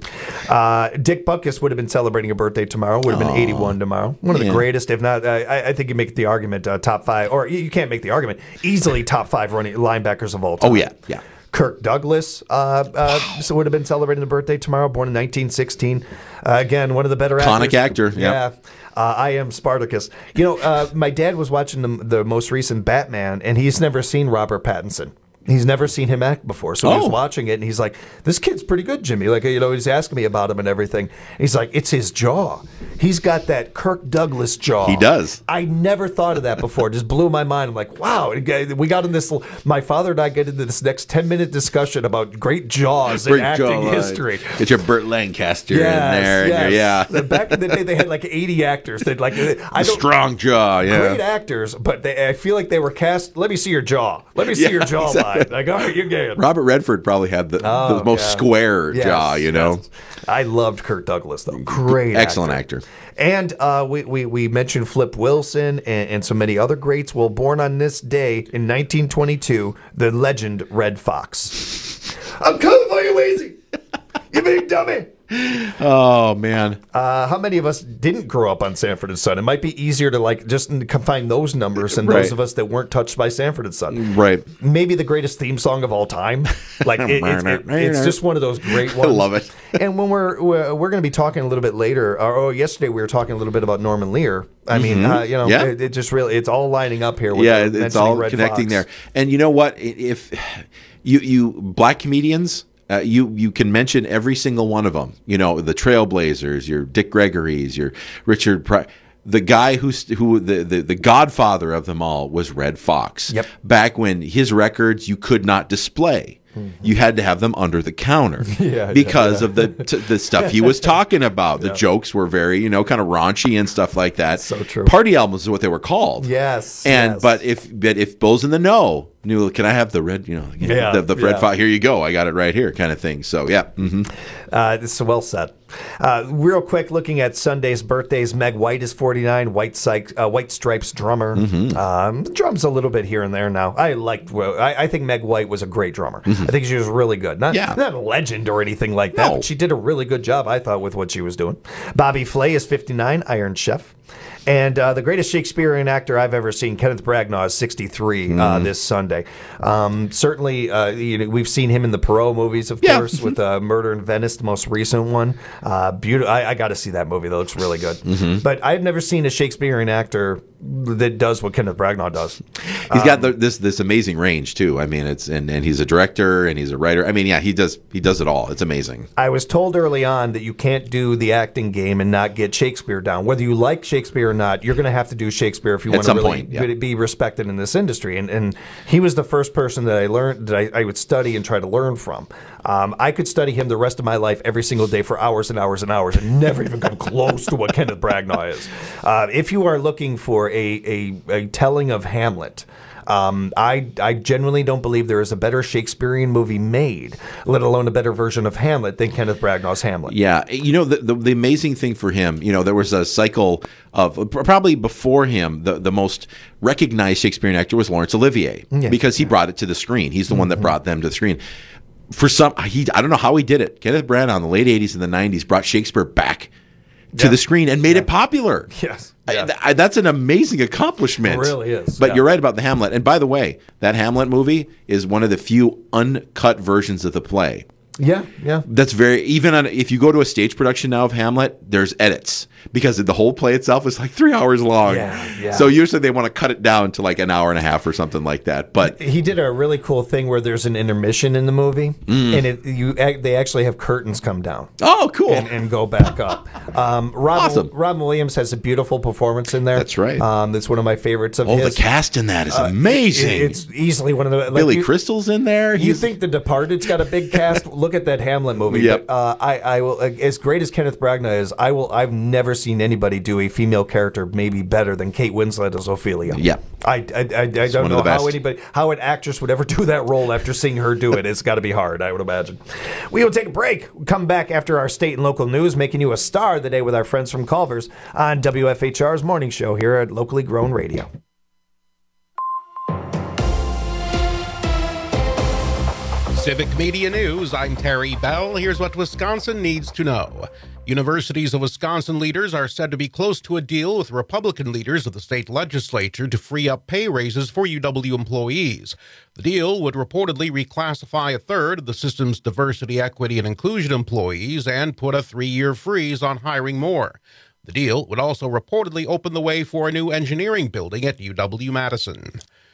uh, Dick Butkus would have been celebrating a birthday tomorrow. Would have been Aw. eighty-one tomorrow. One of the Yeah. greatest, if not, uh, I, I think you make the argument uh, top five, or you you can't make the argument, easily top five running linebackers of all time. Oh yeah, yeah. Kirk Douglas uh, uh, so would have been celebrating a birthday tomorrow, born in nineteen sixteen. Uh, again, one of the better Iconic actors. actor, yeah. Yeah. Uh, I am Spartacus. You know, uh, my dad was watching the, the most recent Batman, and he's never seen Robert Pattinson. He's never seen him act before, so he was Oh. watching it, and he's like, "This kid's pretty good, Jimmy." Like, you know, he's asking me about him and everything. And he's like, "It's his jaw. He's got that Kirk Douglas jaw." He does. I never thought of that before. It just blew my mind. I'm like, "Wow!" We got in this. My father and I get into this next ten minute discussion about great jaws in Great acting jawline. history. Get your Burt Lancaster Yes, in there. and your- yes. yeah. Back in the day, they had like eighty actors. That like I A don't, strong jaw. Yeah. great actors, but they, I feel like they were cast. Let me see your jaw. Let me see Yeah, your jawline. exactly. Like, all right, you're good. Robert Redford probably had the, Oh, the most yeah. square Yes, jaw, you know. yes. I loved Kirk Douglas, though. Great Excellent actor. And uh, we, we, we mentioned Flip Wilson and, and so many other greats. Well, born on this day in nineteen twenty-two, the legend Red Fox. I'm coming for you, Weezy. You big dummy. Oh, man. Uh, how many of us didn't grow up on Sanford and Son? It might be easier to like just confine those numbers than Right. those of us that weren't touched by Sanford and Son. Right. Maybe the greatest theme song of all time. Like it, it, it, it's just one of those great I ones. love it. And when we're we're, we're going to be talking a little bit later, or oh, yesterday we were talking a little bit about Norman Lear. I mean, Mhm. uh, you know, Yeah. it, it just really it's all lining up here. With Yeah, the- it's mentioning all Red connecting Fox. there. And you know what? I- If you you black comedians, uh, you you can mention every single one of them. You know, the Trailblazers, your Dick Gregory's, your Richard Pri- the guy who's who the, the the godfather of them all was Red Fox. Yep. Back when his records you could not display. You had to have them under the counter Yeah, because yeah. of the t- the stuff he was talking about. The Yeah. jokes were very, you know, kind of raunchy and stuff like that. So true. Party albums is what they were called. Yes. And yes. but if but if Bulls in the know knew, can I have the red, you know, Yeah, the, the red yeah. fire? Here you go. I got it right here, kind of thing. So yeah. hmm Uh, this is well said. Uh, real quick, looking at Sunday's birthdays, Meg White is forty-nine. White, Psych, uh, White Stripes drummer. Mm-hmm. Um, drums a little bit here and there now. I liked. well, I, I think Meg White was a great drummer. Mm-hmm. I think she was really good. Not, Yeah. not a legend or anything like that, No. but she did a really good job, I thought, with what she was doing. Bobby Flay is fifty-nine. Iron Chef. And uh, the greatest Shakespearean actor I've ever seen, Kenneth Branagh, is sixty-three uh, Mm-hmm. this Sunday. Um, certainly, uh, you know, we've seen him in the Perot movies, of Yeah. course, with uh, Murder in Venice, the most recent one. Uh, beautiful. I, I got to see that movie. That looks really good. Mm-hmm. But I've never seen a Shakespearean actor that does what Kenneth Branagh does. He's got the, this this amazing range too. I mean, it's and, and he's a director and he's a writer. I mean, yeah, he does he does it all. It's amazing. I was told early on that you can't do the acting game and not get Shakespeare down. Whether you like Shakespeare or not, you're going to have to do Shakespeare if you At want to some really point, yeah. be respected in this industry. And and he was the first person that I learned that I, I would study and try to learn from. Um, I could study him the rest of my life every single day for hours and hours and hours and never even come close to what Kenneth Branagh is. Uh, if you are looking for a, a, a telling of Hamlet, Um, I I genuinely don't believe there is a better Shakespearean movie made, let alone a better version of Hamlet than Kenneth Branagh's Hamlet. Yeah, you know the, the the amazing thing for him, you know, there was a cycle of probably before him the the most recognized Shakespearean actor was Laurence Olivier Yeah. because he brought it to the screen. He's the one that brought them to the screen. For some, he I don't know how he did it. Kenneth Branagh in the late eighties and the nineties brought Shakespeare back to Yeah. the screen and made it popular. Yes. I, I, that's an amazing accomplishment. It really is, But yeah. you're right about the Hamlet. And by the way, that Hamlet movie is one of the few uncut versions of the play. Yeah, yeah. That's very even on if you go to a stage production now of Hamlet, there's edits because the whole play itself is like three hours long. Yeah, yeah. So usually they want to cut it down to like an hour and a half or something like that. But He did a really cool thing where there's an intermission in the movie, Mm. and it you ac- they actually have curtains come down. Oh, cool! And, and go back up. Um, Robin, Awesome. Robin Williams has a beautiful performance in there. That's right. Um, that's one of my favorites of oh, his. the cast in that is Uh, amazing. it- it's easily one of the like Billy you, Crystal's in there. You He's- think The Departed's got a big cast? Look at that Hamlet movie. Yep. But, uh, I, I will. uh, As great as Kenneth Branagh is, I will. I've never seen anybody do a female character maybe better than Kate Winslet as Ophelia. Yeah. I, I, I, I one don't of know the how best. anybody, how an actress would ever do that role after seeing her do it. It's got to be hard, I would imagine. We will take a break. We'll come back after our state and local news, making you a star of the day with our friends from Culver's on W F H R's morning show here at Locally Grown Radio. Civic Media News, I'm Terry Bell. Here's what Wisconsin needs to know. Universities of Wisconsin leaders are said to be close to a deal with Republican leaders of the state legislature to free up pay raises for U W employees. The deal would reportedly reclassify a third of the system's diversity, equity, and inclusion employees and put a three-year freeze on hiring more. The deal would also reportedly open the way for a new engineering building at U W Madison.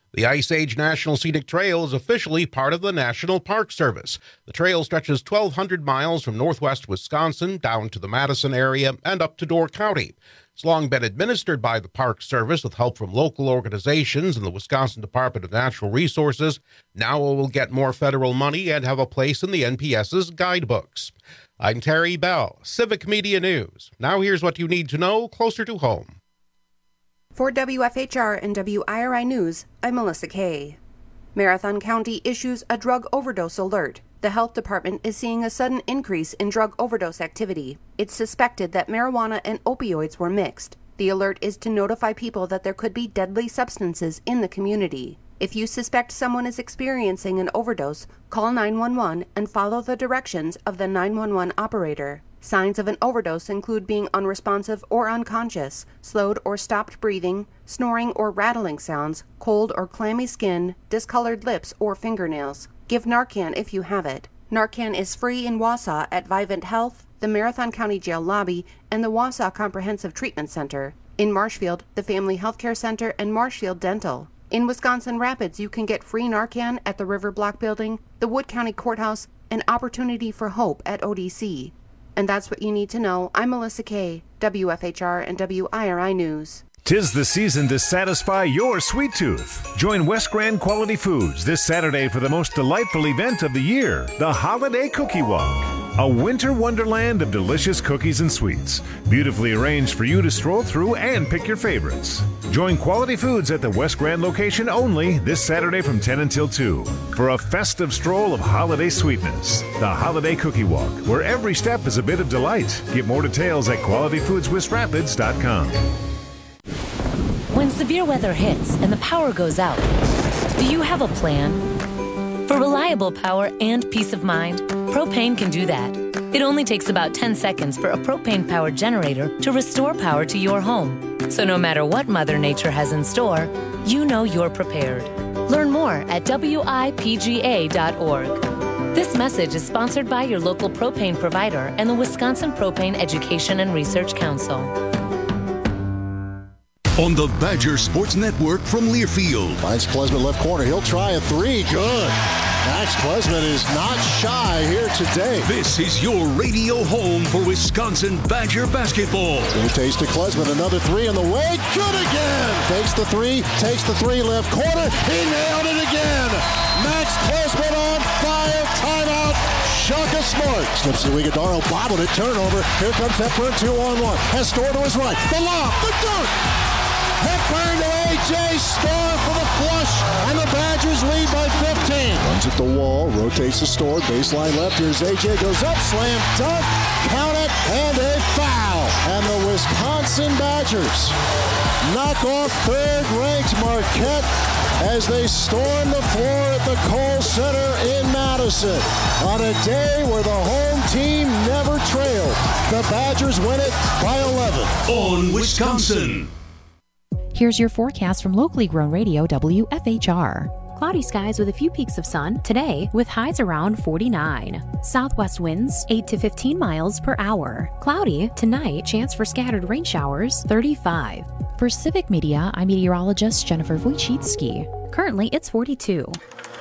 The Ice Age National Scenic Trail is officially part of the National Park Service. The trail stretches twelve hundred miles from northwest Wisconsin down to the Madison area and up to Door County. It's long been administered by the Park Service with help from local organizations and the Wisconsin Department of Natural Resources. Now it will get more federal money and have a place in the N P S's guidebooks. I'm Terry Bell, Civic Media News. Now here's what you need to know closer to home. For W F H R and W I R I News, I'm Melissa Kay. Marathon County issues a drug overdose alert. The health department is seeing a sudden increase in drug overdose activity. It's suspected that marijuana and opioids were mixed. The alert is to notify people that there could be deadly substances in the community. If you suspect someone is experiencing an overdose, call nine one one and follow the directions of the nine one one operator. Signs of an overdose include being unresponsive or unconscious, slowed or stopped breathing, snoring or rattling sounds, cold or clammy skin, discolored lips or fingernails. Give Narcan if you have it. Narcan is free in Wausau at Vivint Health, the Marathon County Jail Lobby, and the Wausau Comprehensive Treatment Center. In Marshfield, the Family Healthcare Center and Marshfield Dental. In Wisconsin Rapids, you can get free Narcan at the River Block Building, the Wood County Courthouse, and Opportunity for Hope at O D C. And that's what you need to know. I'm Melissa Kay, W F H R and W I R I News. 'Tis the season to satisfy your sweet tooth. Join West Grand Quality Foods this Saturday for the most delightful event of the year, the Holiday Cookie Walk. A winter wonderland of delicious cookies and sweets, beautifully arranged for you to stroll through and pick your favorites. Join Quality Foods at the West Grand location only this Saturday from ten until two for a festive stroll of holiday sweetness. The Holiday Cookie Walk, where every step is a bit of delight. Get more details at quality foods west rapids dot com. When severe weather hits and the power goes out, do you have a plan? For reliable power and peace of mind, Propane can do that. It only takes about ten seconds for a propane-powered generator to restore power to your home. So no matter what Mother Nature has in store, you know you're prepared. Learn more at W I P G A dot org. This message is sponsored by your local propane provider and the Wisconsin Propane Education and Research Council. On the Badger Sports Network from Learfield. Finds Klesman left corner. He'll try a three. Good. Max Klesman is not shy here today. This is your radio home for Wisconsin Badger basketball. Good taste to Klesman. Another three on the way. Good again. Takes the three. Takes the three left corner. He nailed it again. Max Klesman on fire. Timeout. Shaka Smart. Slips to Iguodaro. Bobbled it. Turnover. Here comes Hepburn. Two on one. Has Storr to his right. The lob. The dunk. Hepburn to A J Storr for the flush, and the Badgers lead by fifteen. Runs at the wall, rotates the Storr, baseline left. Here's A J, goes up, slam dunk, count it, and a foul. And the Wisconsin Badgers knock off third-ranked Marquette as they storm the floor at the Kohl Center in Madison. On a day where the home team never trailed, the Badgers win it by eleven. On Wisconsin. Here's your forecast from locally grown radio W F H R. Cloudy skies with a few peaks of sun today with highs around forty-nine. Southwest winds eight to fifteen miles per hour. Cloudy tonight, chance for scattered rain showers thirty-five. For Civic Media, I'm meteorologist Jennifer Wojcicki. Currently, it's forty-two.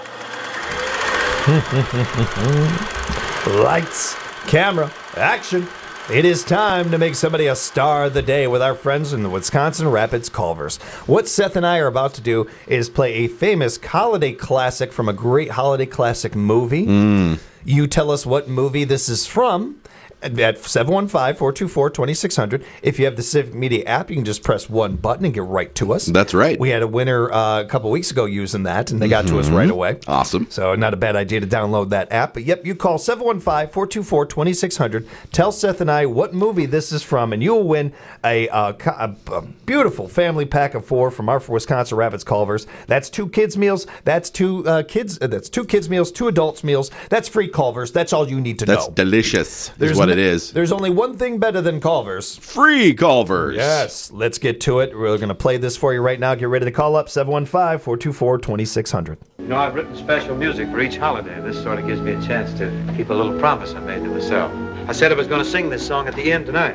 Lights, camera, action. It is time to make somebody a star of the day with our friends in the Wisconsin Rapids Culvers. What Seth and I are about to do is play a famous holiday classic from a great holiday classic movie. Mm. You tell us what movie this is from at seven one five, four two four, two six zero zero. If you have the Civic Media app, you can just press one button and get right to us. That's right. We had a winner uh, a couple weeks ago using that, and they got mm-hmm. to us right away. Awesome. So not a bad idea to download that app. But yep, you call seven one five, four two four, two six zero zero. Tell Seth and I what movie this is from, and you'll win a, uh, a, a beautiful family pack of four from our Wisconsin Rapids Culvers. That's two kids meals. That's two uh, kids. Uh, that's two kids meals. Two adults meals. That's free Culvers. That's all you need to that's know. That's delicious. There's is what no, it is. There's only one thing better than Culvers. Free Culvers. Yes. Let's get to it. We're going to play this for you right now. Get ready to call up seven one five, four two four, two six zero zero. You know, I've written special music for each holiday. This sort of gives me a chance to keep a little promise I made to myself. I said I was going to sing this song at the end tonight.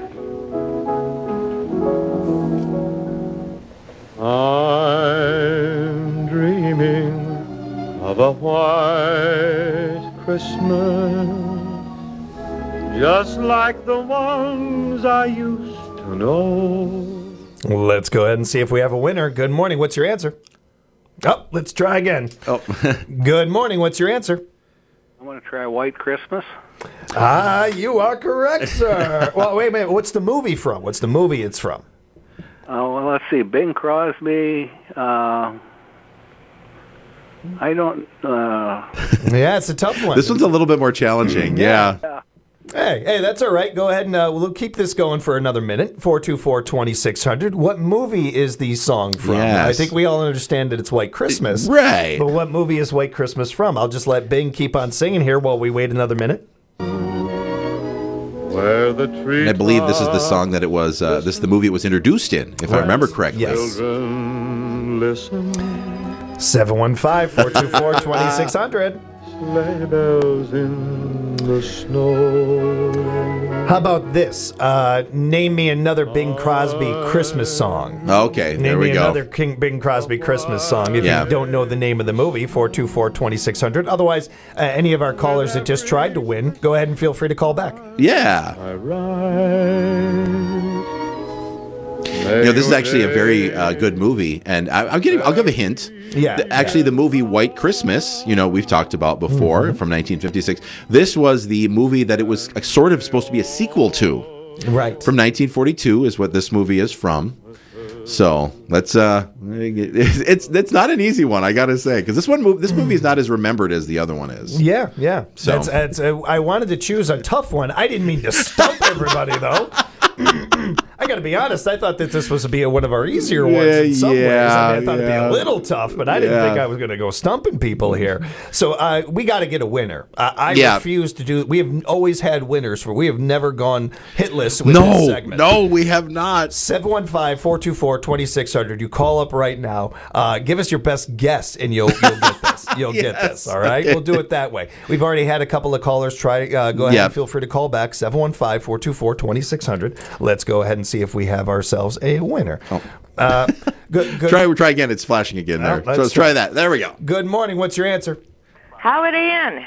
I'm dreaming of a white Christmas, just like the ones I used to know. Let's go ahead and see if we have a winner. Good morning. What's your answer? Oh, let's try again. Oh. Good morning. What's your answer? I'm going to try White Christmas. Ah, you are correct, sir. Well, wait a minute. What's the movie from? What's the movie it's from? Oh, well, let's see. Bing Crosby. Uh, I don't... Uh... Yeah, it's a tough one. This one's a little bit more challenging. Yeah. yeah. Hey, hey, that's all right. Go ahead and uh, we'll keep this going for another minute. four two four, two six zero zero. What movie is the song from? Yes. I think we all understand that it's White Christmas. Right. But what movie is White Christmas from? I'll just let Bing keep on singing here while we wait another minute. Where the tree And I believe this is the song that it was, uh, this is the movie it was introduced in, if Right. I remember correctly. Yes. Children, listen. seven one five, four two four, two six zero zero. Sleigh bells in the snow. How about this? Uh, name me another Bing Crosby Christmas song. Okay, Name there we me go. another King Bing Crosby Christmas song. If Yeah. you don't know the name of the movie, four two four, two six zero zero. Otherwise, uh, any of our callers that just tried to win, go ahead and feel free to call back. Yeah. I write. You know, this is actually a very uh, good movie, and I, I'll give I'll give a hint. Yeah. The- actually, the movie White Christmas, you know, we've talked about before, Mm-hmm. from nineteen fifty-six. This was the movie that it was uh, sort of supposed to be a sequel to. Right. From nineteen forty-two is what this movie is from. So let's. Uh, it's it's not an easy one, I gotta say, because this one mov- this movie is not as remembered as the other one is. Yeah, yeah. So- That's, that's, uh, I wanted to choose a tough one. I didn't mean to stump everybody, though. I got to be honest. I thought that this was to be a, one of our easier ones Yeah, in some ways. I, yeah, mean, I thought it'd be yeah. a little tough, but I didn't Yeah. think I was going to go stumping people here. So uh, we got to get a winner. Uh, I Yeah. refuse to do. We have always had winners for. We have never gone hitless with this No, segment. no, we have not. seven one five, four two four, two six zero zero. You call up right now. Uh, give us your best guess, and you'll you'll get this. You'll get Yes, this. All right. okay. We'll do it that way. We've already had a couple of callers try. Uh, go ahead Yeah. and feel free to call back. seven one five, four two four, two six zero zero. Let's go ahead and see if we have ourselves a winner. Uh, good, good. Try try again. It's flashing again there. Well, so let's let's try try. that. There we go. Good morning. What's your answer? Holiday Inn.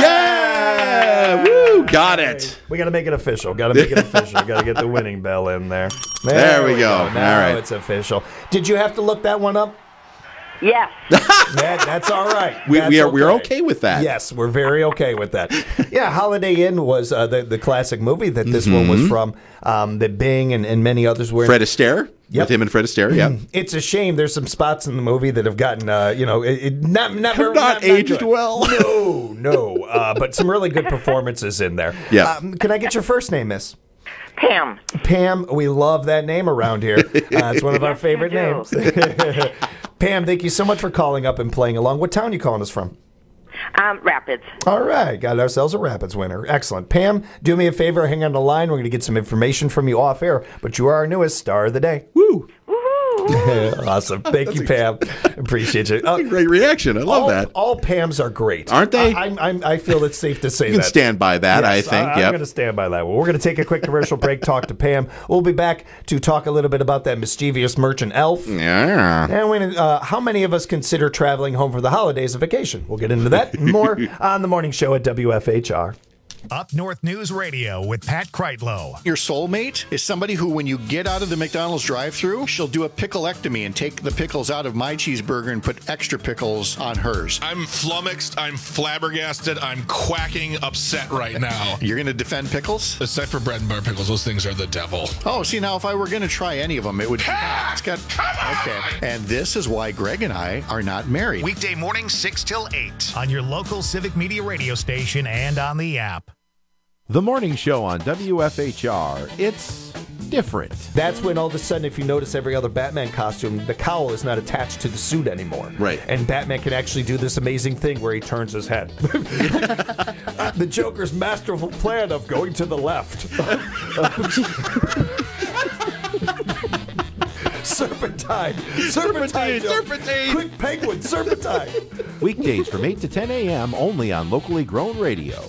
Yeah! Woo! Got it. We got to make it official. Got to make it official. Got to get the winning bell in there. There we go. Now All right. it's official. Did you have to look that one up? Yes. That, that's all right. We, That's we are we're okay with that. Yes, we're very okay with that. Yeah, Holiday Inn was uh, the the classic movie that this one was Mhm. from. Um, that Bing and, and many others were. Fred Astaire. Yep. With him and Fred Astaire. Yeah. It's a shame. There's some spots in the movie that have gotten, uh, you know, it, it not not, Have not aged good. well. No, no. Uh, but some really good performances in there. Yeah. Um, can I get your first name, Miss? Pam. Pam, we love that name around here. Uh, it's one of our favorite names. Pam, thank you so much for calling up and playing along. What town are you calling us from? Um, Rapids. All right, got ourselves a Rapids winner. Excellent. Pam, do me a favor, hang on the line. We're going to get some information from you off air, but you are our newest star of the day. Woo! Awesome. Thank you, Pam. Appreciate you. Uh, Great reaction. I love all, that. All Pams are great. Aren't they? I, I'm, I'm, I feel it's safe to say You can that. stand by that, I Yes, think. I, am Yep. going to stand by that. Well, we're going to take a quick commercial break, talk to Pam. We'll be back to talk a little bit about that mischievous merchant elf. Yeah. And when, uh, how many of us consider traveling home for the holidays a vacation? We'll get into that and more on the morning show at W F H R. Up North News Radio with Pat Kreitlow. Your soulmate is somebody who, when you get out of the McDonald's drive-thru, she'll do a pickleectomy and take the pickles out of my cheeseburger and put extra pickles on hers. I'm flummoxed, I'm flabbergasted, I'm quacking upset right now. You're going to defend pickles? Except for bread and butter pickles, those things are the devil. Oh, see, now if I were going to try any of them, it would... It's got... Okay. And this is why Greg and I are not married. Weekday morning, six till eight on your local Civic Media radio station and on the app. The morning show on W F H R. It's different. That's when all of a sudden, if you notice every other Batman costume, the cowl is not attached to the suit anymore. Right. And Batman can actually do this amazing thing where he turns his head. The Joker's masterful plan of going to the left. Serpentine. Serpentine. Serpentine. Quick penguin. Serpentine. Weekdays from eight to ten a.m. only on locally grown radio.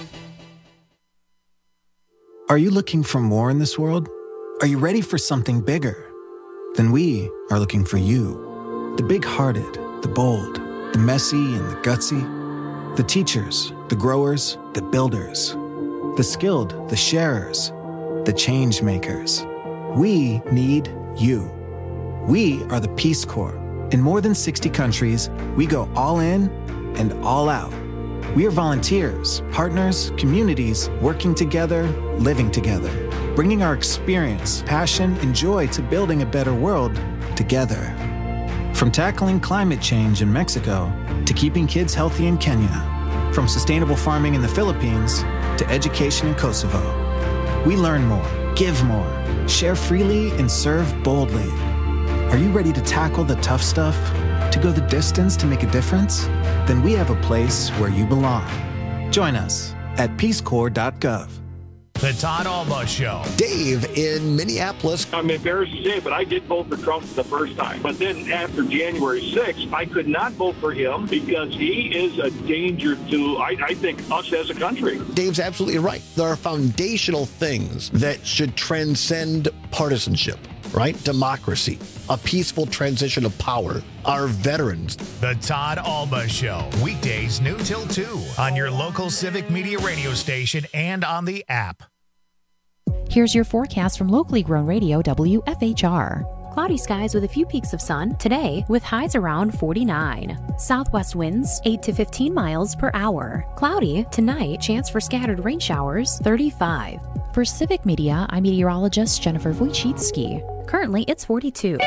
Are you looking for more in this world? Are you ready for something bigger? Then we are looking for you. The big-hearted, the bold, The messy and the gutsy. The teachers, the growers, the builders. The skilled, the sharers, the change makers. We need you. We are the Peace Corps. In more than sixty countries, we go all in and all out. We are volunteers, partners, communities, working together, living together, bringing our experience, passion, and joy to building a better world together. From tackling climate change in Mexico to keeping kids healthy in Kenya, from sustainable farming in the Philippines to education in Kosovo. We learn more, give more, share freely, and serve boldly. Are you ready to tackle the tough stuff? To go the distance to make a difference? Then we have a place where you belong. Join us at peace corps dot gov. The Todd Alba Show. Dave in Minneapolis. I'm embarrassed to say, but I did vote for Trump the first time. But then after January sixth, I could not vote for him because he is a danger to, I, I think, us as a country. Dave's absolutely right. There are foundational things that should transcend partisanship, right? Democracy, a peaceful transition of power, our veterans. The Todd Alba Show. Weekdays noon till two on your local Civic Media radio station and on the app. Here's your forecast from locally grown radio W F H R. Cloudy skies with a few peaks of sun today with highs around forty-nine. Southwest winds eight to fifteen miles per hour. Cloudy tonight, chance for scattered rain showers thirty-five. For Civic Media, I'm meteorologist Jennifer Wojcicki. Currently, it's forty-two.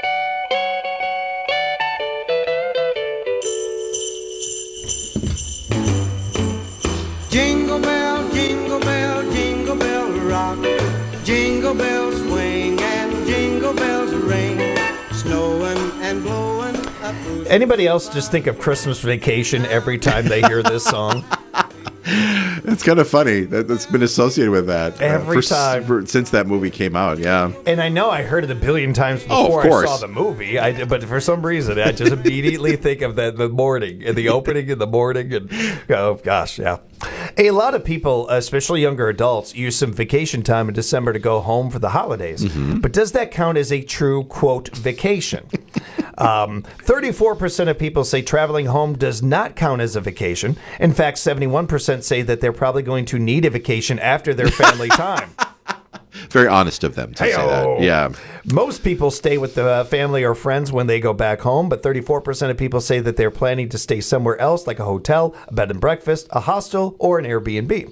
Jingle bell, jingle bell, jingle bell rock. Jingle bells swing and jingle bells ring. Snowing and blowing up. Anybody else just think of Christmas Vacation every time they hear this song? It's kind of funny that that's been associated with that every uh, for, time for, since that movie came out. Yeah, and I know I heard it a billion times Oh, of before I course. saw the movie. I, but for some reason, I just immediately think of the the morning and the opening in the morning, and oh gosh, yeah. A lot of people, especially younger adults, use some vacation time in December to go home for the holidays. Mm-hmm. But does that count as a true quote vacation? Um, thirty-four percent of people say traveling home does not count as a vacation. In fact, seventy-one percent say that they're probably going to need a vacation after their family time. Very honest of them to Hey-o. say that. Yeah. Most people stay with the uh, family or friends when they go back home, but thirty-four percent of people say that they're planning to stay somewhere else, like a hotel, a bed and breakfast, a hostel, or an Airbnb.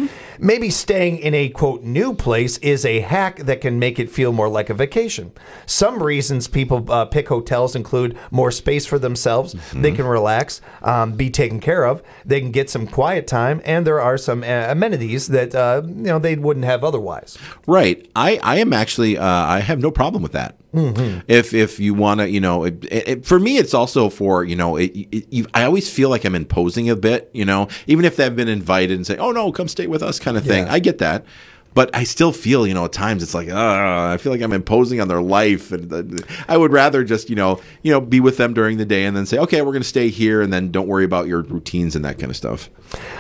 Maybe staying in a, quote, new place is a hack that can make it feel more like a vacation. Some reasons people uh, pick hotels include more space for themselves, mm-hmm. they can relax, um, be taken care of, they can get some quiet time, and there are some uh, amenities that uh, you know they wouldn't have otherwise. Right. I, I am actually, uh, I have no problem with that. Mm-hmm. If if you want to, you know, it, it, for me, it's also for, you know, it, it, you, I always feel like I'm imposing a bit, you know, even if they've been invited and say, oh, no, come stay with us kind of thing. Yeah. I get that. But I still feel, you know, at times it's like, uh, I feel like I'm imposing on their life, and uh, I would rather just, you know, you know, be with them during the day and then say, okay, we're going to stay here, and then don't worry about your routines and that kind of stuff.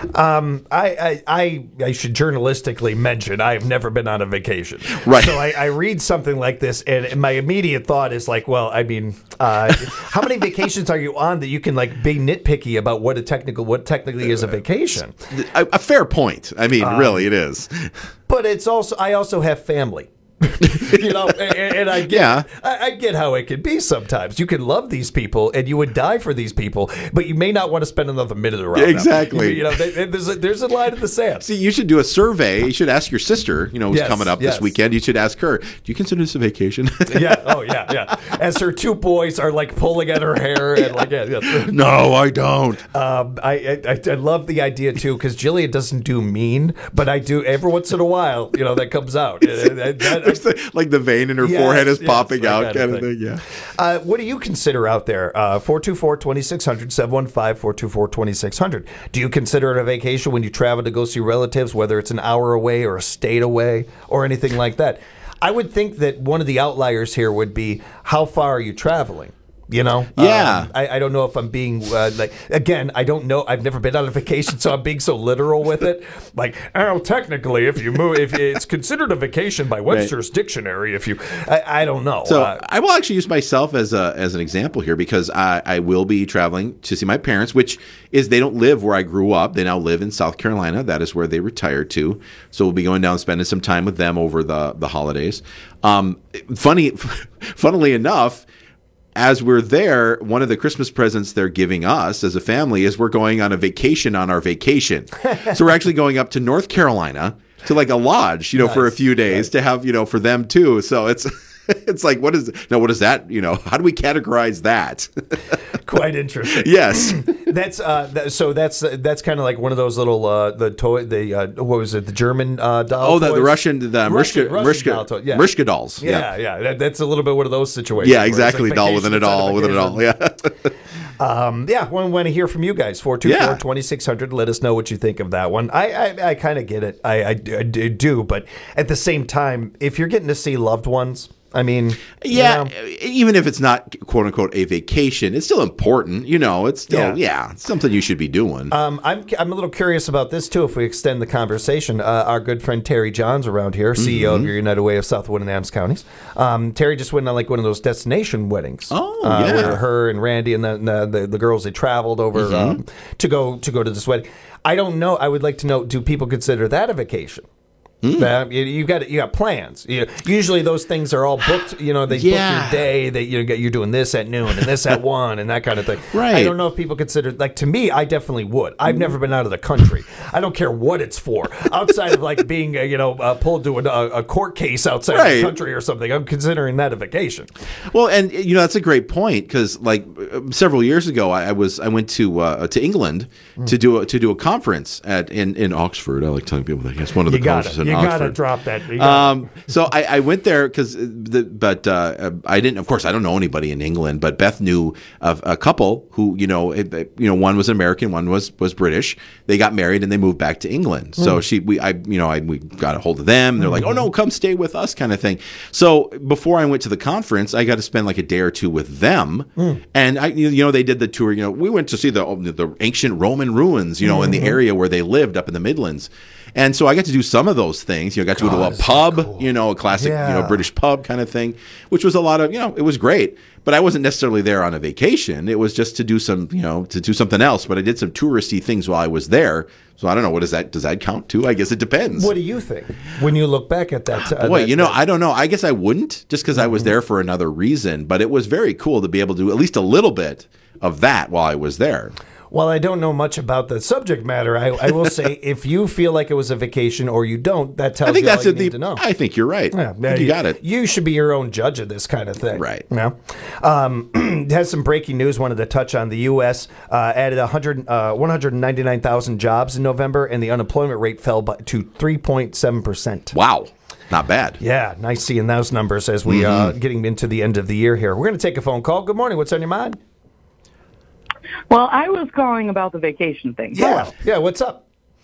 Um, I, I, I, I should journalistically mention I have never been on a vacation, right? So I, I read something like this, and my immediate thought is like, well, I mean, uh, how many vacations are you on that you can like be nitpicky about what a technical, what technically is a vacation? A, a fair point. I mean, Um, really, it is. But it's also, I also have family. you know, and, and I get, Yeah. I, I get how it can be sometimes. You can love these people, and you would die for these people, but you may not want to spend another minute around them. Exactly. You, you know, they, they- there's a, there's a line in the sand. See, you should do a survey. You should ask your sister, you know, who's Yes, coming up yes. this weekend. You should ask her, do you consider this a vacation? yeah. Oh, yeah, yeah. As her two boys are like pulling at her hair and like, yeah, yeah. No, I don't. Um, I, I I love the idea too, because Jillian doesn't do mean, but I do every once in a while. You know, that comes out. And- and- and- There's the, like the vein in her Yes, forehead is yes, popping that out, kind kind of of thing. Yeah. Uh, what do you consider out there? Uh, four two four, two six zero zero, seven one five, four two four, two six zero zero. Do you consider it a vacation when you travel to go see relatives, whether it's an hour away or a state away or anything like that? I would think that one of the outliers here would be how far are you traveling? You know, Yeah. Um, I, I don't know if I'm being uh, like again. I don't know. I've never been on a vacation, so I'm being so literal with it. Like, oh, technically, if you move, if it's considered a vacation by Webster's dictionary, if you, I, I don't know. So uh, I will actually use myself as a as an example here because I, I will be traveling to see my parents, which is they don't live where I grew up. They now live in South Carolina. That is where they retired to. So we'll be going down, spending some time with them over the the holidays. Um, funny, funnily enough. As we're there, one of the Christmas presents they're giving us as a family is we're going on a vacation on our vacation. So we're actually going up to North Carolina to like a lodge, you know, nice. for a few days nice. to have, you know, for them too. So it's it's like, what is no, what is that? You know, how do we categorize that? Quite interesting. Yes. That's uh, that, so that's uh, that's kind of like one of those little uh, the toy the uh, what was it the German uh, doll? Oh, the, toys? the Russian the Russian, Mrishka, Russian Mrishka, doll toy. Yeah. Mrishka dolls. Yeah, Yeah, yeah. That, that's a little bit one of those situations. Yeah, exactly. Like doll within a doll within a doll. Yeah. um, yeah. I want to hear from you guys. four two four, twenty-six hundred. Let us know what you think of that one. I I, I kind of get it. I, I, I do, but at the same time, if you're getting to see loved ones. I mean, yeah, you know, even if it's not quote unquote a vacation, it's still important. You know, it's still, yeah, yeah it's something you should be doing. Um, I'm I'm a little curious about this too. If we extend the conversation, uh, our good friend Terry Johns around here, C E O mm-hmm. of your United Way of Southwood and Adams counties. Um, Terry just went on like one of those destination weddings. Oh, uh, yeah. Where her and Randy and the the, the, the girls they traveled over mm-hmm. um, to go to go to this wedding. I don't know. I would like to know: do people consider that a vacation? Mm. Uh, you, you got you got plans. You, usually those things are all booked. You know, they yeah. book your day. That you get you're doing this at noon and this at one and that kind of thing. Right. I don't know if people consider like to me. I definitely would. I've never been out of the country. I don't care what it's for. Outside of like being uh, you know uh, pulled to a, a court case outside right. of the country or something. I'm considering that a vacation. Well, and you know that's a great point because like several years ago, I, I was I went to uh, to England mm. to do a, to do a conference at in, in Oxford. I like telling people that it's one of the you gotta, colleges in you Oxford. Gotta drop that. Um, so I, I went there because, the, but uh, I didn't. Of course, I don't know anybody in England. But Beth knew of a couple who, you know, it, you know, one was American, one was was British. They got married and they moved back to England. So mm. she, we, I, you know, I we got a hold of them. They're mm-hmm. like, oh no, come stay with us, kind of thing. So before I went to the conference, I got to spend like a day or two with them, mm. and I, you know, they did the tour. You know, we went to see the the ancient Roman ruins, you know, mm-hmm. in the area where they lived up in the Midlands. And so I got to do some of those things. You know, got to go to a pub, so cool. you know, a classic, yeah. you know, British pub kind of thing, which was a lot of, you know, it was great. But I wasn't necessarily there on a vacation. It was just to do some, you know, to do something else. But I did some touristy things while I was there. So I don't know. What does that, does that count too? I guess it depends. What do you think when you look back at that? Uh, Boy, that, you know, that... I don't know. I guess I wouldn't just because mm-hmm. I was there for another reason. But it was very cool to be able to do at least a little bit of that while I was there. While I don't know much about the subject matter, I, I will say if you feel like it was a vacation or you don't, that tells I think you that's all you the, need to know. I think you're right. Yeah, you, you got it. You should be your own judge of this kind of thing. Right. Yeah. Um, has some breaking news. Wanted to touch on the U S Uh, added one hundred, uh, one hundred ninety-nine thousand jobs in November, and the unemployment rate fell by, to three point seven percent. Wow. Not bad. Yeah, nice seeing those numbers as we mm-hmm. uh getting into the end of the year here. We're going to take a phone call. Good morning. What's on your mind? Well, I was calling about the vacation thing. Yeah, yeah. What's up?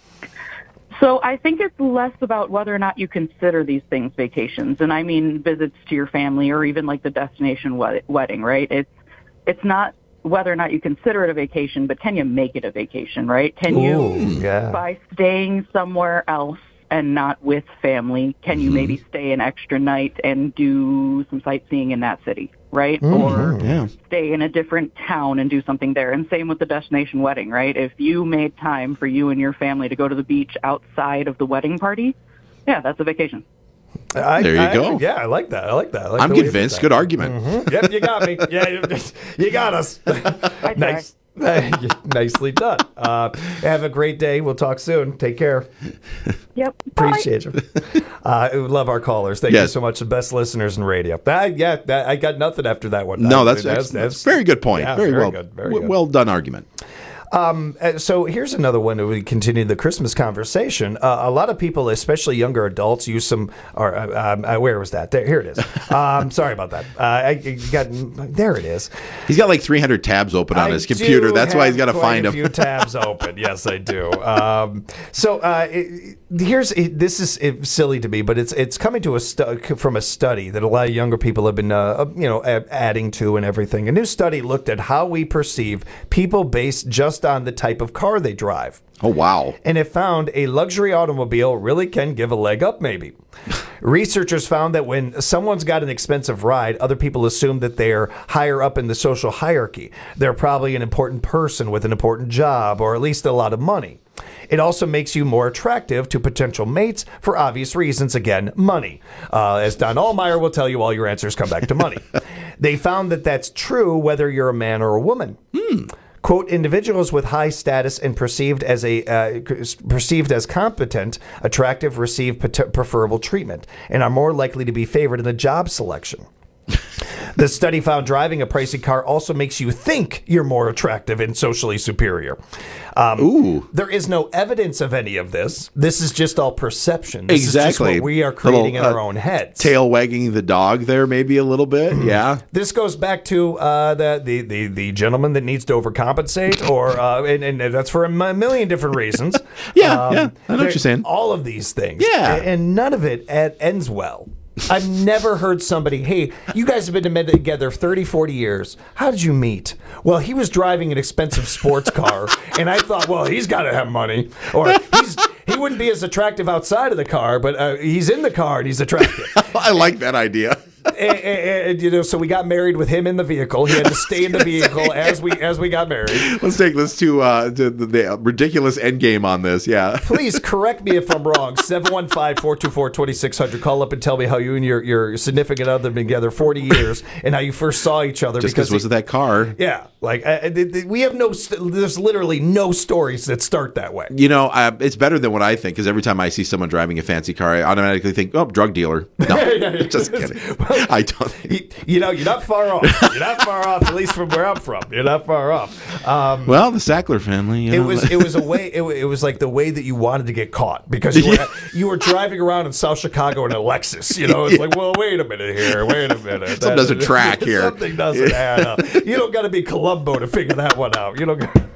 So I think it's less about whether or not you consider these things vacations, and I mean visits to your family or even like the destination wed- wedding, right? It's it's not whether or not you consider it a vacation, but can you make it a vacation, right? Can you, Ooh, yeah. by staying somewhere else and not with family, can you mm-hmm. maybe stay an extra night and do some sightseeing in that city, right? Mm-hmm, or yeah. stay in a different town and do something there. And same with the destination wedding, right? If you made time for you and your family to go to the beach outside of the wedding party, yeah, that's a vacation. I, there you I, go. Yeah, I like that. I like that. I like I'm convinced. Good argument. Mm-hmm. Yep, you got me. Yeah, you, you got us. Nice. Nicely done. Uh, have a great day. We'll talk soon. Take care. Yep. Appreciate you. Uh, we love our callers. Thank yes. you so much. The best listeners in radio. That, yeah, that, I got nothing after that one. No, I, that's, that's, that's, that's very good point. Yeah, very, very well, good. Very w- good. well done argument. Um, uh, so here's another one that we continue the Christmas conversation. Uh, a lot of people, especially younger adults, use some. Or uh, um, uh, where was that? There, here it is. Um, sorry about that. Uh, I, I got there. It is. He's got like three hundred tabs open on I his computer. That's why he's got to find a them. few tabs open. Yes, I do. Um, so uh, it, here's it, this is it, silly to me, but it's it's coming to a stu- from a study that a lot of younger people have been uh, you know a- adding to and everything. A new study looked at how we perceive people based just on the type of car they drive. Oh, wow. And it found a luxury automobile really can give a leg up, maybe. Researchers found that when someone's got an expensive ride, other people assume that they're higher up in the social hierarchy. They're probably an important person with an important job, or at least a lot of money. It also makes you more attractive to potential mates for obvious reasons. Again, money. Uh, as Don Allmeyer will tell you, all your answers come back to money. They found that that's true whether you're a man or a woman. Hmm. Quote, individuals with high status and perceived as a uh, perceived as competent, attractive, receive pat- preferable treatment and are more likely to be favored in a job selection. The study found driving a pricey car also makes you think you're more attractive and socially superior. Um, Ooh. There is no evidence of any of this. This is just all perception. This exactly. is just what we are creating Little, in our uh, own heads. Tail wagging the dog there maybe a little bit. Yeah. This goes back to uh, the, the, the, the gentleman that needs to overcompensate, or uh, and, and that's for a million different reasons. yeah, um, yeah. I know what you're saying. All of these things. Yeah. And none of it ad- ends well. I've never heard somebody, hey, you guys have been together thirty, forty years. How did you meet? Well, he was driving an expensive sports car, and I thought, well, he's got to have money. Or he's he wouldn't be as attractive outside of the car, but uh, he's in the car and he's attractive. I like that idea. and, and, and, you know, so we got married with him in the vehicle. He had to stay in the vehicle as we as we got married. Let's take this to, uh, to the, the ridiculous end game on this. Yeah. Please correct me if I'm wrong. seven one five, four two four, two six zero zero. Call up and tell me how you and your, your significant other have been together forty years and how you first saw each other. Just because because was it that car? Yeah. Like, uh, th- th- we have no, st- there's literally no stories that start that way. You know, uh, it's better than what I think, because every time I see someone driving a fancy car, I automatically think, oh, drug dealer. No, just kidding. Well, I don't. You, you know, you're not far off. You're not far off, at least from where I'm from. You're not far off. Um, well, the Sackler family. You it know. was it was a way. It, it was like the way that you wanted to get caught, because you were you were driving around in South Chicago in a Lexus. You know, it's like, well, wait a minute here. Wait a minute. Something doesn't track here. Something doesn't add up. You don't got to be Columbo to figure that one out. You don't. Gotta,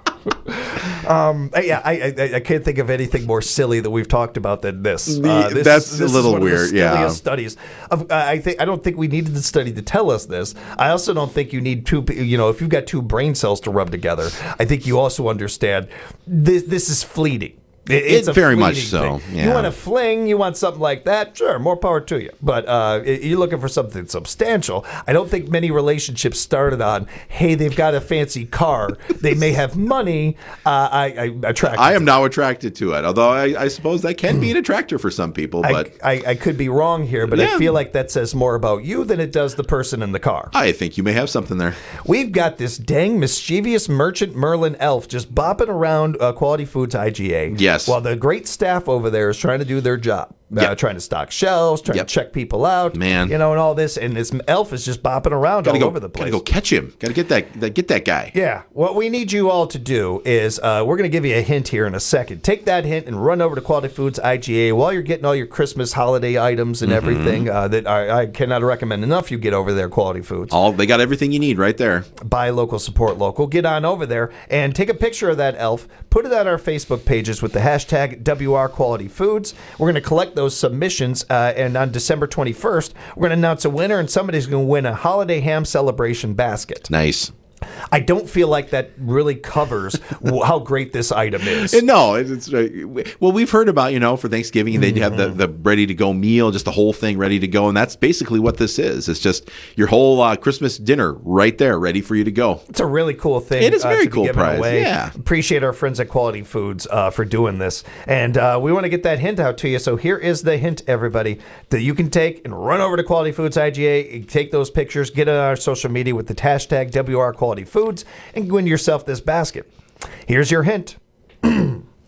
um, yeah, I, I I can't think of anything more silly that we've talked about than this. Uh, this That's is, this a little is one weird. Of the yeah, studies. Of, uh, I think I don't think we needed the study to tell us this. I also don't think you need two. You know, if you've got two brain cells to rub together, I think you also understand this. This is fleeting. It's it, a very much fleeting so. thing. Yeah. You want to fling, you want something like that, sure, more power to you. But uh, you're looking for something substantial. I don't think many relationships started on, hey, they've got a fancy car, they may have money. Uh, I, I attract. I am now attracted to it, although I, I suppose that can be an attractor for some people. But I, I, I could be wrong here, but Yeah. I feel like that says more about you than it does the person in the car. I think you may have something there. We've got this dang mischievous merchant Merlin elf just bopping around uh, Quality Foods I G A. Yes. While the great staff over there is trying to do their job. Uh, Yep. Trying to stock shelves, trying Yep. to check people out, Man. you know, and all this. And this elf is just bopping around Gotta all go, over the place. Gotta go catch him. Gotta get that, that get that guy. Yeah. What we need you all to do is uh, we're going to give you a hint here in a second. Take that hint and run over to Quality Foods I G A while you're getting all your Christmas holiday items and Mhm. everything uh, that I, I cannot recommend enough you get over there, Quality Foods. All they got everything you need right there. Buy local, support local. Get on over there and take a picture of that elf. Put it on our Facebook pages with the hashtag W R Quality Foods. We're going to collect those submissions, uh, and on December twenty-first, we're going to announce a winner, and somebody's going to win a holiday ham celebration basket. Nice. I don't feel like that really covers w- how great this item is. And no, it's, it's uh, well, we've heard about, you know, for Thanksgiving they'd have the, the ready to go meal, just the whole thing ready to go, and that's basically what this is. It's just your whole uh, Christmas dinner right there, ready for you to go. It's a really cool thing. It is a uh, very to be cool given prize, away. yeah. Appreciate our friends at Quality Foods uh, for doing this, and uh, we want to get that hint out to you. So here is the hint, everybody, that you can take and run over to Quality Foods I G A, take those pictures, get on our social media with the hashtag W R Quality Foods, and win yourself this basket. Here's your hint.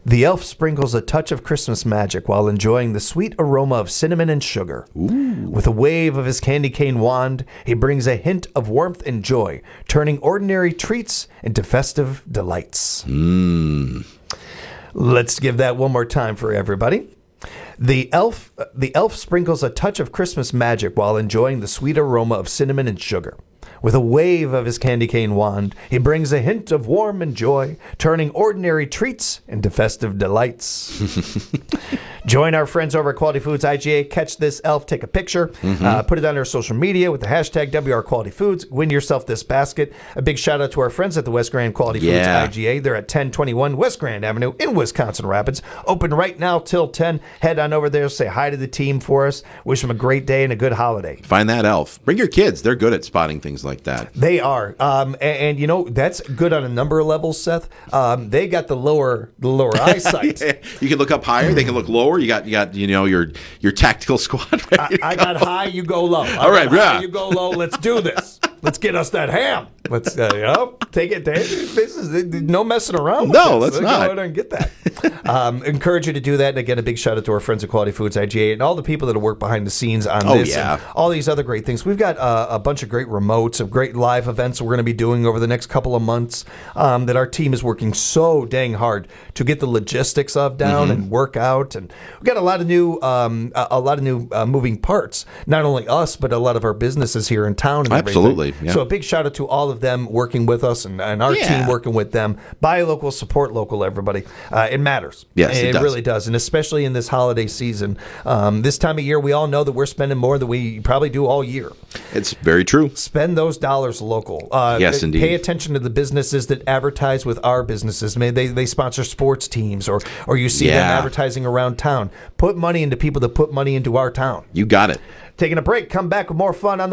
The elf sprinkles a touch of Christmas magic while enjoying the sweet aroma of cinnamon and sugar. Ooh. With a wave of his candy cane wand, he brings a hint of warmth and joy, turning ordinary treats into festive delights. Mmm. Let's give that one more time for everybody. The elf, the elf sprinkles a touch of Christmas magic while enjoying the sweet aroma of cinnamon and sugar. With a wave of his candy cane wand, he brings a hint of warmth and joy, turning ordinary treats into festive delights. Join our friends over at Quality Foods I G A. Catch this elf, take a picture, Mm-hmm. uh, put it on our social media with the hashtag W R Quality Foods. Win yourself this basket. A big shout out to our friends at the West Grand Quality Yeah. Foods I G A. They're at ten twenty-one West Grand Avenue in Wisconsin Rapids. Open right now till ten. Head on over there, say hi to the team for us. Wish them a great day and a good holiday. Find that elf. Bring your kids. They're good at spotting things like that. They are, um, and, and you know that's good on a number of levels, Seth. Um, they got the lower, the lower eyesight. Yeah. You can look up higher. They can look lower. You got, you got, you know, your your tactical squad. I, I got high, you go low. I All right, got high, yeah. you go low. Let's do this. Let's get us that ham. Let's, uh, you know, take it. This is no messing around. With No, this. let's Go not. out and get that. um, encourage you to do that. And again, a big shout out to our friends at Quality Foods I G A and all the people that work behind the scenes on Oh, this. yeah. And all these other great things. We've got uh, a bunch of great remotes, of great live events we're going to be doing over the next couple of months um, that our team is working so dang hard to get the logistics of down Mhm. and work out. And we've got a lot of new, um, a, a lot of new uh, moving parts. Not only us, but a lot of our businesses here in town. And everything. Absolutely, yeah. So a big shout out to all of them working with us and, and our Yeah. team working with them. Buy local, support local, everybody. Uh, it matters. Yes, it does. really does. And especially in this holiday season. Um, this time of year, we all know that we're spending more than we probably do all year. It's very true. Spend those dollars local. Uh, Yes, pay indeed. Pay attention to the businesses that advertise with our businesses. Maybe they, they sponsor sports teams or, or you see them Yeah. advertising around town. Put money into people that put money into our town. You got it. Taking a break. Come back with more fun on the